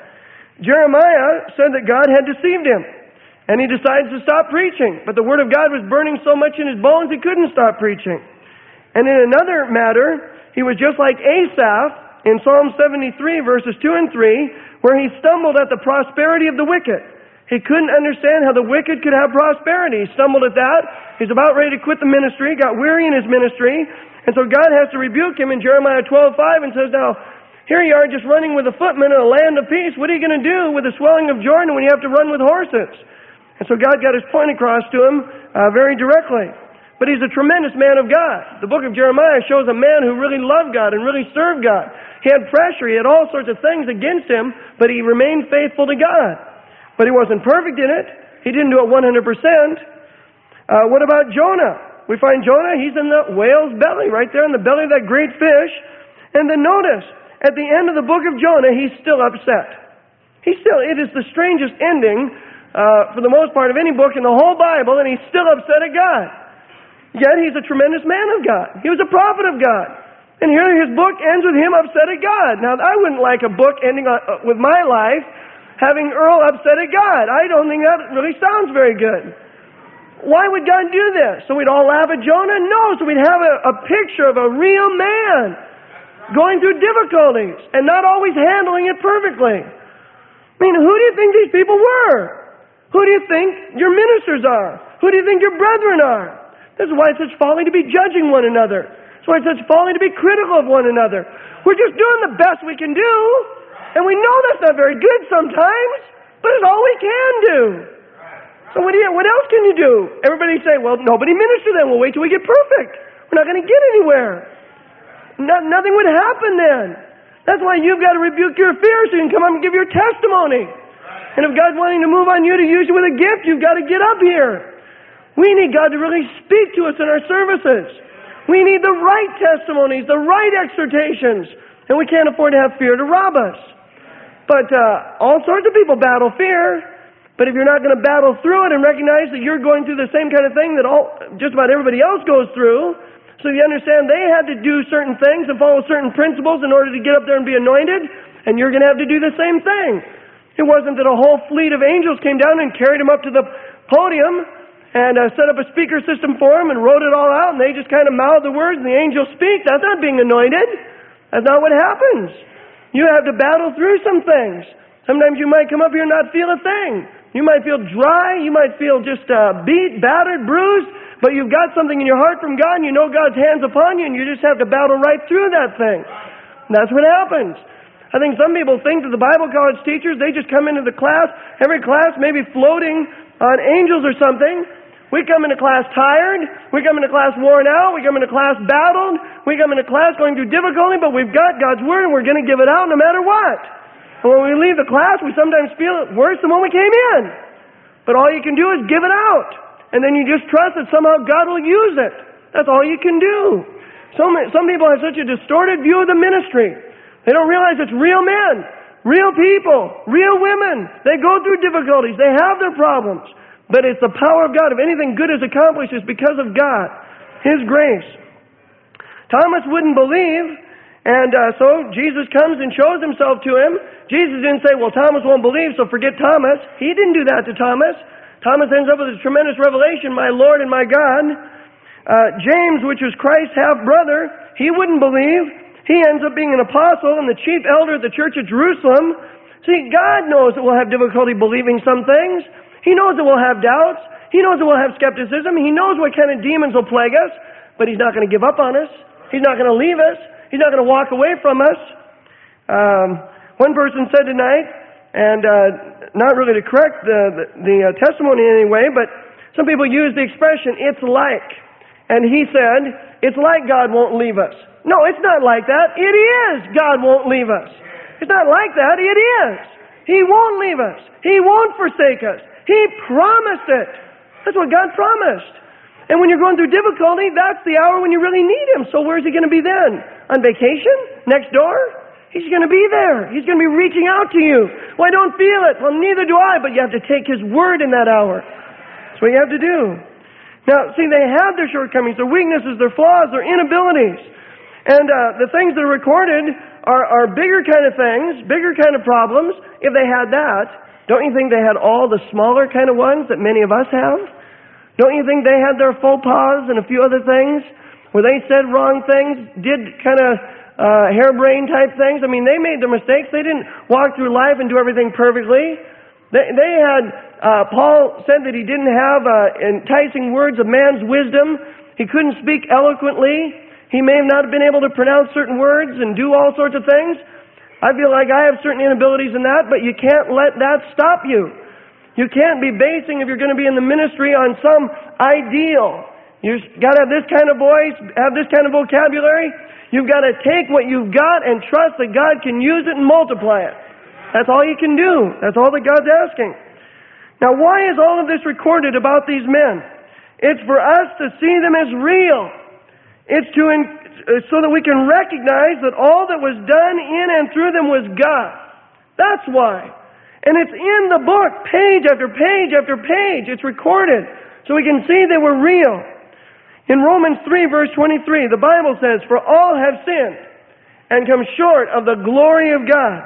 Jeremiah said that God had deceived him. And he decides to stop preaching. But the Word of God was burning so much in his bones, he couldn't stop preaching. And in another matter, he was just like Asaph in Psalm seventy-three, verses two and three, where he stumbled at the prosperity of the wicked. He couldn't understand how the wicked could have prosperity. He stumbled at that. He's about ready to quit the ministry, got weary in his ministry. And so God has to rebuke him in Jeremiah twelve five and says, now, here you are just running with a footman in a land of peace. What are you going to do with the swelling of Jordan when you have to run with horses? And so God got his point across to him uh, very directly. But he's a tremendous man of God. The book of Jeremiah shows a man who really loved God and really served God. He had pressure. He had all sorts of things against him, but he remained faithful to God. But he wasn't perfect in it. He didn't do it one hundred percent. Uh, what about Jonah? We find Jonah, he's in the whale's belly, right there in the belly of that great fish. And then notice, at the end of the book of Jonah, he's still upset. He's still, it is the strangest ending, uh, for the most part, of any book in the whole Bible, and he's still upset at God. Yet he's a tremendous man of God. He was a prophet of God. And here his book ends with him upset at God. Now, I wouldn't like a book ending on, uh, with my life having Earl upset at God. I don't think that really sounds very good. Why would God do this? So we'd all laugh at Jonah? No, so we'd have a, a picture of a real man going through difficulties and not always handling it perfectly. I mean, who do you think these people were? Who do you think your ministers are? Who do you think your brethren are? This is why it's such folly to be judging one another. That's why it's such folly to be critical of one another. We're just doing the best we can do, and we know that's not very good sometimes, but it's all we can do. So what do you, what else can you do? Everybody say, well, nobody minister then. We'll wait till we get perfect. We're not going to get anywhere. No, nothing would happen then. That's why you've got to rebuke your fear so you can come up and give your testimony. And if God's wanting to move on you to use you with a gift, you've got to get up here. We need God to really speak to us in our services. We need the right testimonies, the right exhortations. And we can't afford to have fear to rob us. But uh, all sorts of people battle fear. But if you're not going to battle through it and recognize that you're going through the same kind of thing that all just about everybody else goes through, so you understand they had to do certain things and follow certain principles in order to get up there and be anointed, and you're going to have to do the same thing. It wasn't that a whole fleet of angels came down and carried him up to the podium and uh, set up a speaker system for him and wrote it all out, and they just kind of mouthed the words and the angels speak. That's not being anointed. That's not what happens. You have to battle through some things. Sometimes you might come up here and not feel a thing. You might feel dry. You might feel just uh, beat, battered, bruised. But you've got something in your heart from God, and you know God's hand's upon you, and you just have to battle right through that thing. And that's what happens. I think some people think that the Bible college teachers, they just come into the class, every class maybe floating on angels or something. We come into class tired. We come into class worn out. We come into class battled. We come into class going through difficulty, but we've got God's Word, and we're going to give it out no matter what. And when we leave the class, we sometimes feel it worse than when we came in. But all you can do is give it out. And then you just trust that somehow God will use it. That's all you can do. Some, some people have such a distorted view of the ministry. They don't realize it's real men, real people, real women. They go through difficulties. They have their problems. But it's the power of God. If anything good is accomplished, it's because of God, His grace. Thomas wouldn't believe. And uh, so Jesus comes and shows himself to him. Jesus didn't say, well, Thomas won't believe, so forget Thomas. He didn't do that to Thomas. Thomas ends up with a tremendous revelation, my Lord and my God. Uh, James, which was Christ's half-brother, he wouldn't believe. He ends up being an apostle and the chief elder at the church at Jerusalem. See, God knows that we'll have difficulty believing some things. He knows that we'll have doubts. He knows that we'll have skepticism. He knows what kind of demons will plague us. But He's not going to give up on us. He's not going to leave us. He's not going to walk away from us. Um, one person said tonight, and uh, not really to correct the, the, the uh, testimony in any way, but some people use the expression, it's like. And he said, it's like God won't leave us. No, it's not like that. It is God won't leave us. It's not like that. It is. He won't leave us. He won't forsake us. He promised it. That's what God promised. And when you're going through difficulty, that's the hour when you really need Him. So where's He going to be then? On vacation? Next door? He's going to be there. He's going to be reaching out to you. Well, I don't feel it. Well, neither do I, but you have to take His word in that hour. That's what you have to do. Now, see, they have their shortcomings, their weaknesses, their flaws, their inabilities. And uh, the things that are recorded are, are bigger kind of things, bigger kind of problems. If they had that, don't you think they had all the smaller kind of ones that many of us have? Don't you think they had their faux pas and a few other things where they said wrong things, did kind of uh, harebrained type things? I mean, they made their mistakes. They didn't walk through life and do everything perfectly. They, they had, uh, Paul said that he didn't have uh, enticing words of man's wisdom. He couldn't speak eloquently. He may not have been able to pronounce certain words and do all sorts of things. I feel like I have certain inabilities in that, but you can't let that stop you. You can't be basing, if you're going to be in the ministry, on some ideal. You've got to have this kind of voice, have this kind of vocabulary. You've got to take what you've got and trust that God can use it and multiply it. That's all you can do. That's all that God's asking. Now, why is all of this recorded about these men? It's for us to see them as real. It's to in, so that we can recognize that all that was done in and through them was God. That's why. And it's in the book, page after page after page. It's recorded so we can see they were real. In Romans three, verse twenty-three, the Bible says, "For all have sinned and come short of the glory of God."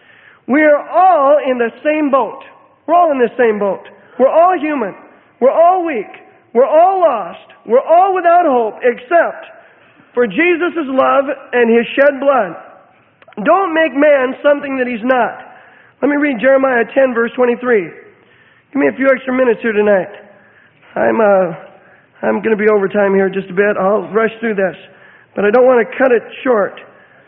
We are all in the same boat. We're all in the same boat. We're all human. We're all weak. We're all lost. We're all without hope except for Jesus' love and His shed blood. Don't make man something that he's not. Let me read Jeremiah ten, verse twenty-three. Give me a few extra minutes here tonight. I'm uh, I'm going to be over time here just a bit. I'll rush through this, but I don't want to cut it short.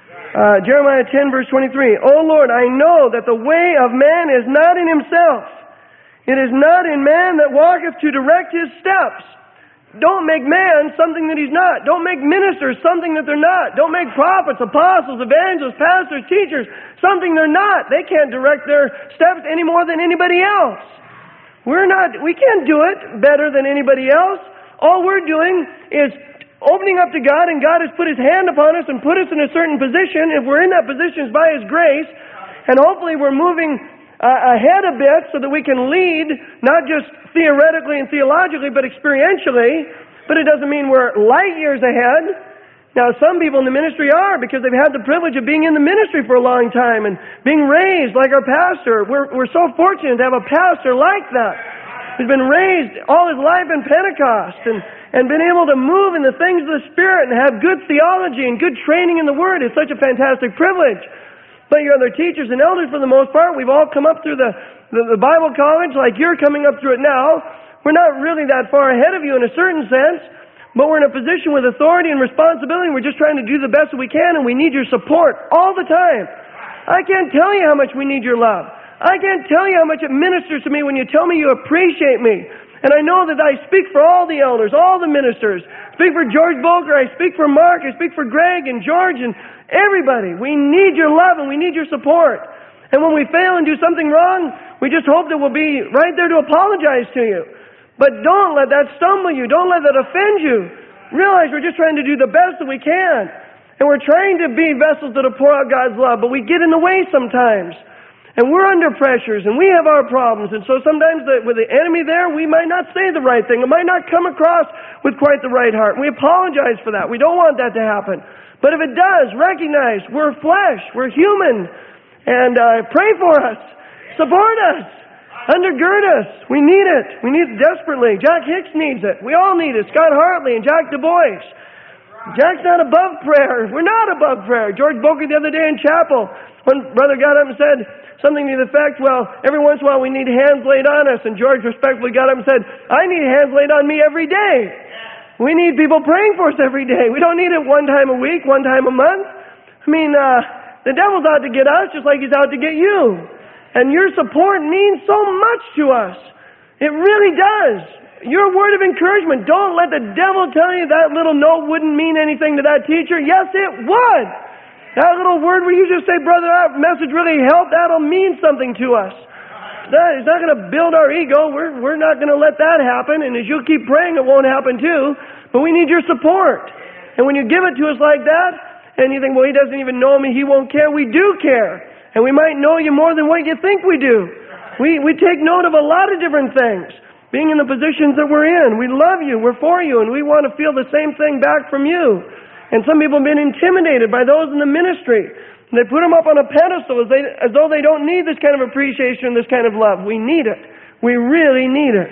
Uh, Jeremiah ten, verse twenty-three. "O Lord, I know that the way of man is not in himself. It is not in man that walketh to direct his steps." Don't make man something that he's not. Don't make ministers something that they're not. Don't make prophets, apostles, evangelists, pastors, teachers something they're not. They can't direct their steps any more than anybody else. We're not, we can't do it better than anybody else. All we're doing is opening up to God, and God has put His hand upon us and put us in a certain position. If we're in that position, it's by His grace. And hopefully we're moving uh, ahead a bit so that we can lead, not just theoretically and theologically, but experientially. But it doesn't mean we're light years ahead. Now, some people in the ministry are, because they've had the privilege of being in the ministry for a long time and being raised like our pastor. We're, we're so fortunate to have a pastor like that, who's been raised all his life in Pentecost and, and been able to move in the things of the Spirit and have good theology and good training in the Word. It's such a fantastic privilege. But your other teachers and elders, for the most part, we've all come up through the, the, the Bible college like you're coming up through it now. We're not really that far ahead of you in a certain sense, but we're in a position with authority and responsibility. We're just trying to do the best that we can, and we need your support all the time. I can't tell you how much we need your love. I can't tell you how much it ministers to me when you tell me you appreciate me. And I know that I speak for all the elders, all the ministers. I speak for George Volker, I speak for Mark, I speak for Greg and George and everybody. We need your love and we need your support. And when we fail and do something wrong, we just hope that we'll be right there to apologize to you. But don't let that stumble you. Don't let that offend you. Realize we're just trying to do the best that we can. And we're trying to be vessels that'll pour out God's love, but we get in the way sometimes. And we're under pressures, and we have our problems. And so sometimes the, with the enemy there, we might not say the right thing. It might not come across with quite the right heart. We apologize for that. We don't want that to happen. But if it does, recognize we're flesh. We're human. And uh, pray for us. Support us. Undergird us. We need it. We need it desperately. Jack Hicks needs it. We all need it. Scott Hartley and Jack Du Bois. Jack's not above prayer. We're not above prayer. George Boker the other day in chapel, one brother got up and said something to the effect, well, every once in a while we need hands laid on us. And George respectfully got up and said, I need hands laid on me every day. We need people praying for us every day. We don't need it one time a week, one time a month. I mean, uh, the devil's out to get us just like he's out to get you. And your support means so much to us. It really does. Your word of encouragement. Don't let the devil tell you that little note wouldn't mean anything to that teacher. Yes, it would. That little word where you just say, brother, that message really helped, that'll mean something to us. That is not going to build our ego. We're, we're not going to let that happen. And as you keep praying, it won't happen too. But we need your support. And when you give it to us like that, and you think, well, he doesn't even know me, he won't care. We do care. And we might know you more than what you think we do. We, we take note of a lot of different things. Being in the positions that we're in. We love you. We're for you. And we want to feel the same thing back from you. And some people have been intimidated by those in the ministry. They put them up on a pedestal as, they, as though they don't need this kind of appreciation and this kind of love. We need it. We really need it.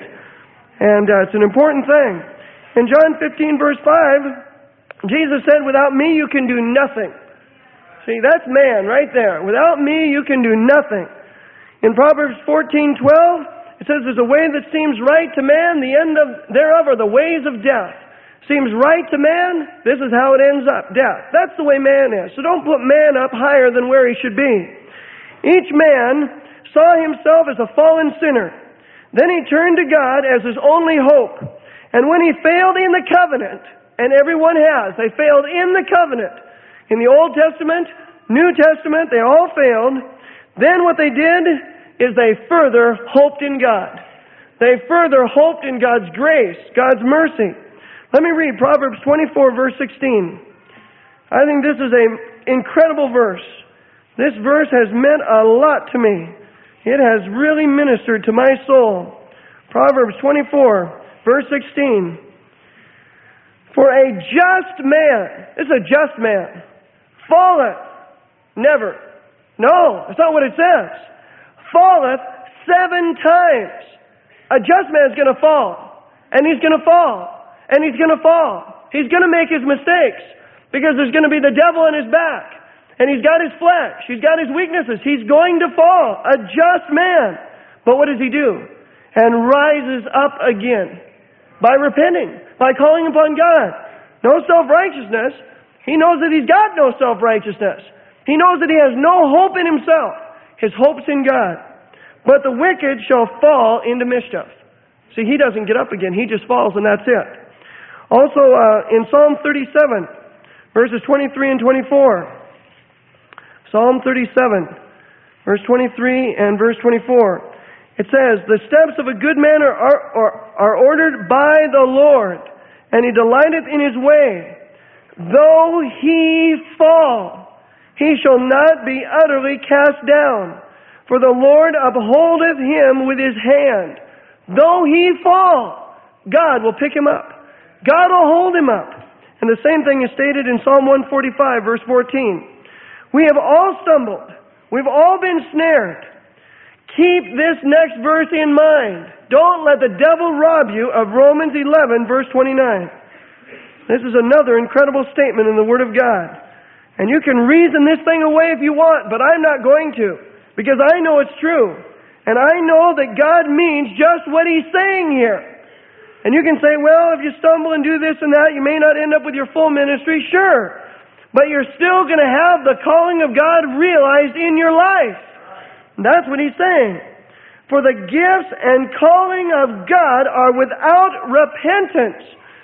And uh, it's an important thing. In John fifteen, verse five, Jesus said, without me you can do nothing. See, that's man right there. Without me you can do nothing. In Proverbs fourteen, twelve, it says, there's a way that seems right to man, the end of thereof are the ways of death. Seems right to man, this is how it ends up, death. That's the way man is. So don't put man up higher than where he should be. Each man saw himself as a fallen sinner. Then he turned to God as his only hope. And when he failed in the covenant, and everyone has, they failed in the covenant. In the Old Testament, New Testament, they all failed. Then what they did is they further hoped in God. They further hoped in God's grace, God's mercy. Let me read Proverbs twenty-four, verse sixteen. I think this is an incredible verse. This verse has meant a lot to me. It has really ministered to my soul. Proverbs twenty-four, verse sixteen. For a just man, this is a just man, falleth never. No, that's not what it says. Falleth seven times. A just man's going to fall. And he's going to fall. And he's going to fall. He's going to make his mistakes. Because there's going to be the devil on his back. And he's got his flesh. He's got his weaknesses. He's going to fall. A just man. But what does he do? And rises up again. By repenting. By calling upon God. No self-righteousness. He knows that he's got no self-righteousness. He knows that he has no hope in himself. His hope's in God. But the wicked shall fall into mischief. See, he doesn't get up again. He just falls and that's it. Also, uh, in Psalm thirty-seven, verses twenty-three and twenty-four. Psalm thirty-seven, verse twenty-three and verse twenty-four. It says, the steps of a good man are, are, are ordered by the Lord, and he delighteth in his way. Though he fall, he shall not be utterly cast down. For the Lord upholdeth him with his hand. Though he fall, God will pick him up. God will hold him up. And the same thing is stated in Psalm one forty-five, verse fourteen. We have all stumbled. We've all been snared. Keep this next verse in mind. Don't let the devil rob you of Romans eleven, verse twenty-nine. This is another incredible statement in the Word of God. And you can reason this thing away if you want, but I'm not going to. Because I know it's true. And I know that God means just what He's saying here. And you can say, well, if you stumble and do this and that, you may not end up with your full ministry. Sure. But you're still going to have the calling of God realized in your life. And that's what He's saying. For the gifts and calling of God are without repentance.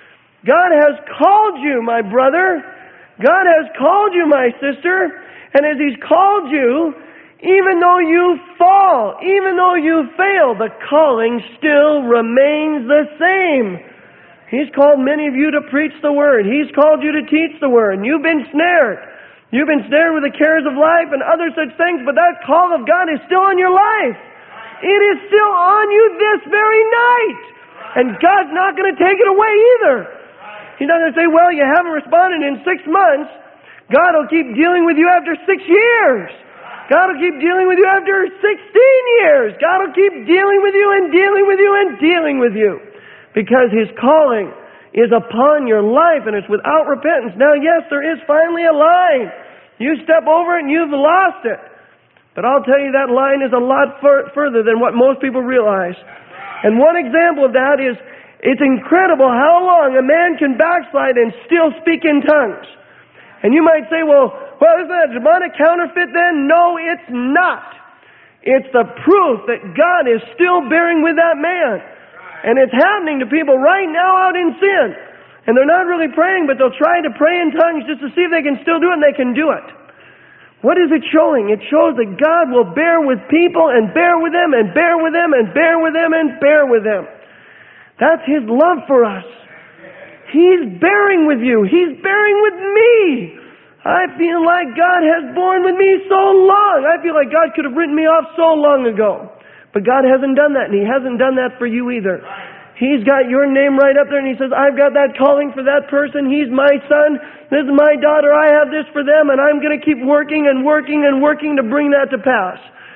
God has called you, my brother. God has called you, my sister. And as He's called you, even though you fall, even though you fail, the calling still remains the same. He's called many of you to preach the Word. He's called you to teach the Word. And you've been snared. You've been snared with the cares of life and other such things, but that call of God is still on your life. It is still on you this very night. And God's not going to take it away either. He's not going to say, well, you haven't responded in six months. God will keep dealing with you after six years. God will keep dealing with you after sixteen years. God will keep dealing with you and dealing with you and dealing with you. Because His calling is upon your life and it's without repentance. Now, yes, there is finally a line. You step over it and you've lost it. But I'll tell you that line is a lot fur- further than what most people realize. And one example of that is, it's incredible how long a man can backslide and still speak in tongues. And you might say, well, well, isn't that a demonic counterfeit then? No, it's not. It's the proof that God is still bearing with that man. And it's happening to people right now out in sin. And they're not really praying, but they'll try to pray in tongues just to see if they can still do it, and they can do it. What is it showing? It shows that God will bear with people and bear with them and bear with them and bear with them and bear with them. That's His love for us. He's bearing with you. He's bearing with me. I feel like God has borne with me so long. I feel like God could have written me off so long ago. But God hasn't done that, and He hasn't done that for you either. He's got your name right up there, and He says, I've got that calling for that person. He's my son. This is my daughter. I have this for them, and I'm going to keep working and working and working to bring that to pass.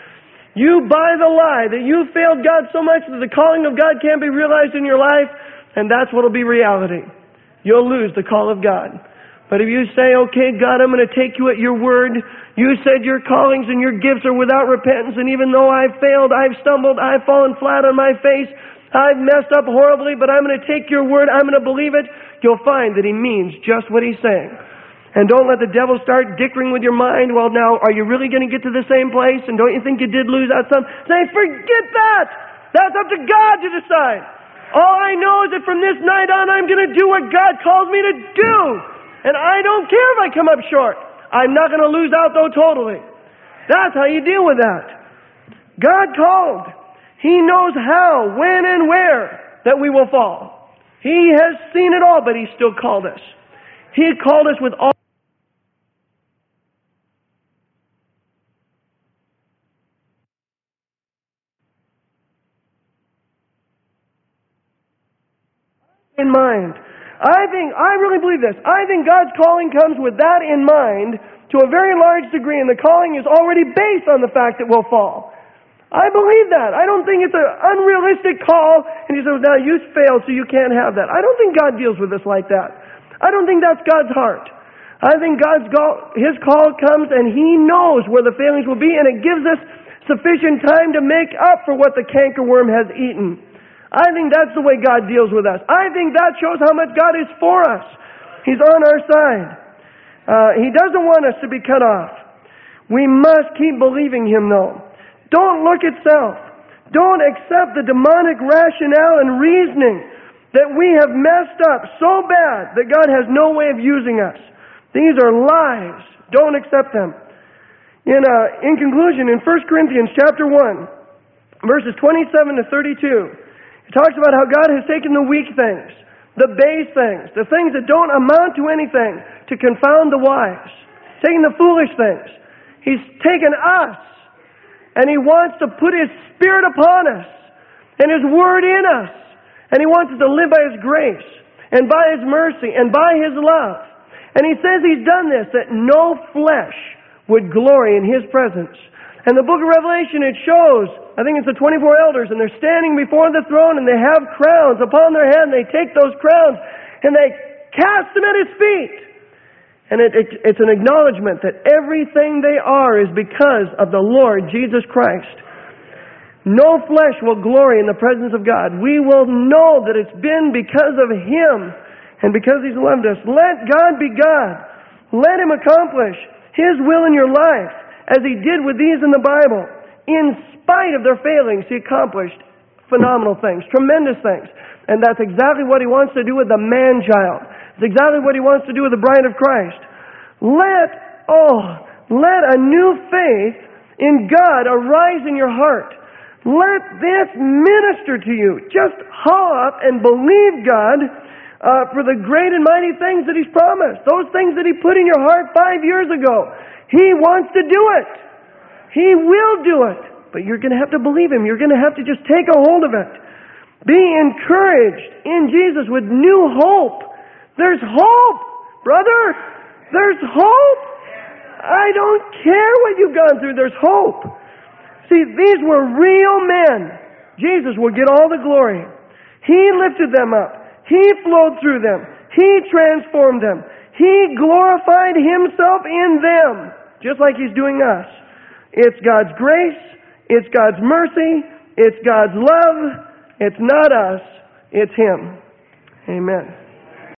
You buy the lie that you failed God so much that the calling of God can't be realized in your life, and that's what will be reality. You'll lose the call of God. But if you say, okay, God, I'm going to take you at your word. You said your callings and your gifts are without repentance, and even though I've failed, I've stumbled, I've fallen flat on my face, I've messed up horribly, but I'm going to take your word, I'm going to believe it, you'll find that He means just what He's saying. And don't let the devil start dickering with your mind. Well, now, are you really going to get to the same place? And don't you think you did lose out some? Say, forget that! That's up to God to decide. All I know is that from this night on, I'm going to do what God calls me to do. And I don't care if I come up short. I'm not going to lose out, though, totally. That's how you deal with that. God called. He knows how, when, and where that we will fall. He has seen it all, but He still called us. He called us with all in mind. I think, I really believe this. I think God's calling comes with that in mind to a very large degree, and the calling is already based on the fact that we'll fall. I believe that. I don't think it's an unrealistic call, and He says, now you failed, so you can't have that. I don't think God deals with us like that. I don't think that's God's heart. I think God's call, His call comes, and He knows where the failings will be, and it gives us sufficient time to make up for what the cankerworm has eaten. I think that's the way God deals with us. I think that shows how much God is for us. He's on our side. Uh, he doesn't want us to be cut off. We must keep believing Him, though. Don't look at self. Don't accept the demonic rationale and reasoning that we have messed up so bad that God has no way of using us. These are lies. Don't accept them. In, uh, in conclusion, in First Corinthians chapter one, verses twenty-seven to thirty-two, it talks about how God has taken the weak things, the base things, the things that don't amount to anything, to confound the wise. Taking the foolish things. He's taken us, and He wants to put His Spirit upon us, and His Word in us, and He wants us to live by His grace, and by His mercy, and by His love. And He says He's done this, that no flesh would glory in His presence. And the book of Revelation, it shows, I think it's the twenty-four elders, and they're standing before the throne, and they have crowns upon their head, and they take those crowns, and they cast them at His feet. And it, it, it's an acknowledgement that everything they are is because of the Lord Jesus Christ. No flesh will glory in the presence of God. We will know that it's been because of Him, and because He's loved us. Let God be God. Let Him accomplish His will in your life, as He did with these in the Bible. In spite of their failings, He accomplished phenomenal things, tremendous things. And that's exactly what He wants to do with the man-child. It's exactly what He wants to do with the bride of Christ. Let, oh, let a new faith in God arise in your heart. Let this minister to you. Just haul up and believe God uh, for the great and mighty things that He's promised. Those things that He put in your heart five years ago. He wants to do it. He will do it. But you're going to have to believe Him. You're going to have to just take a hold of it. Be encouraged in Jesus with new hope. There's hope, brother. There's hope. I don't care what you've gone through. There's hope. See, these were real men. Jesus will get all the glory. He lifted them up. He flowed through them. He transformed them. He glorified Himself in them, just like He's doing us. It's God's grace. It's God's mercy. It's God's love. It's not us. It's Him. Amen.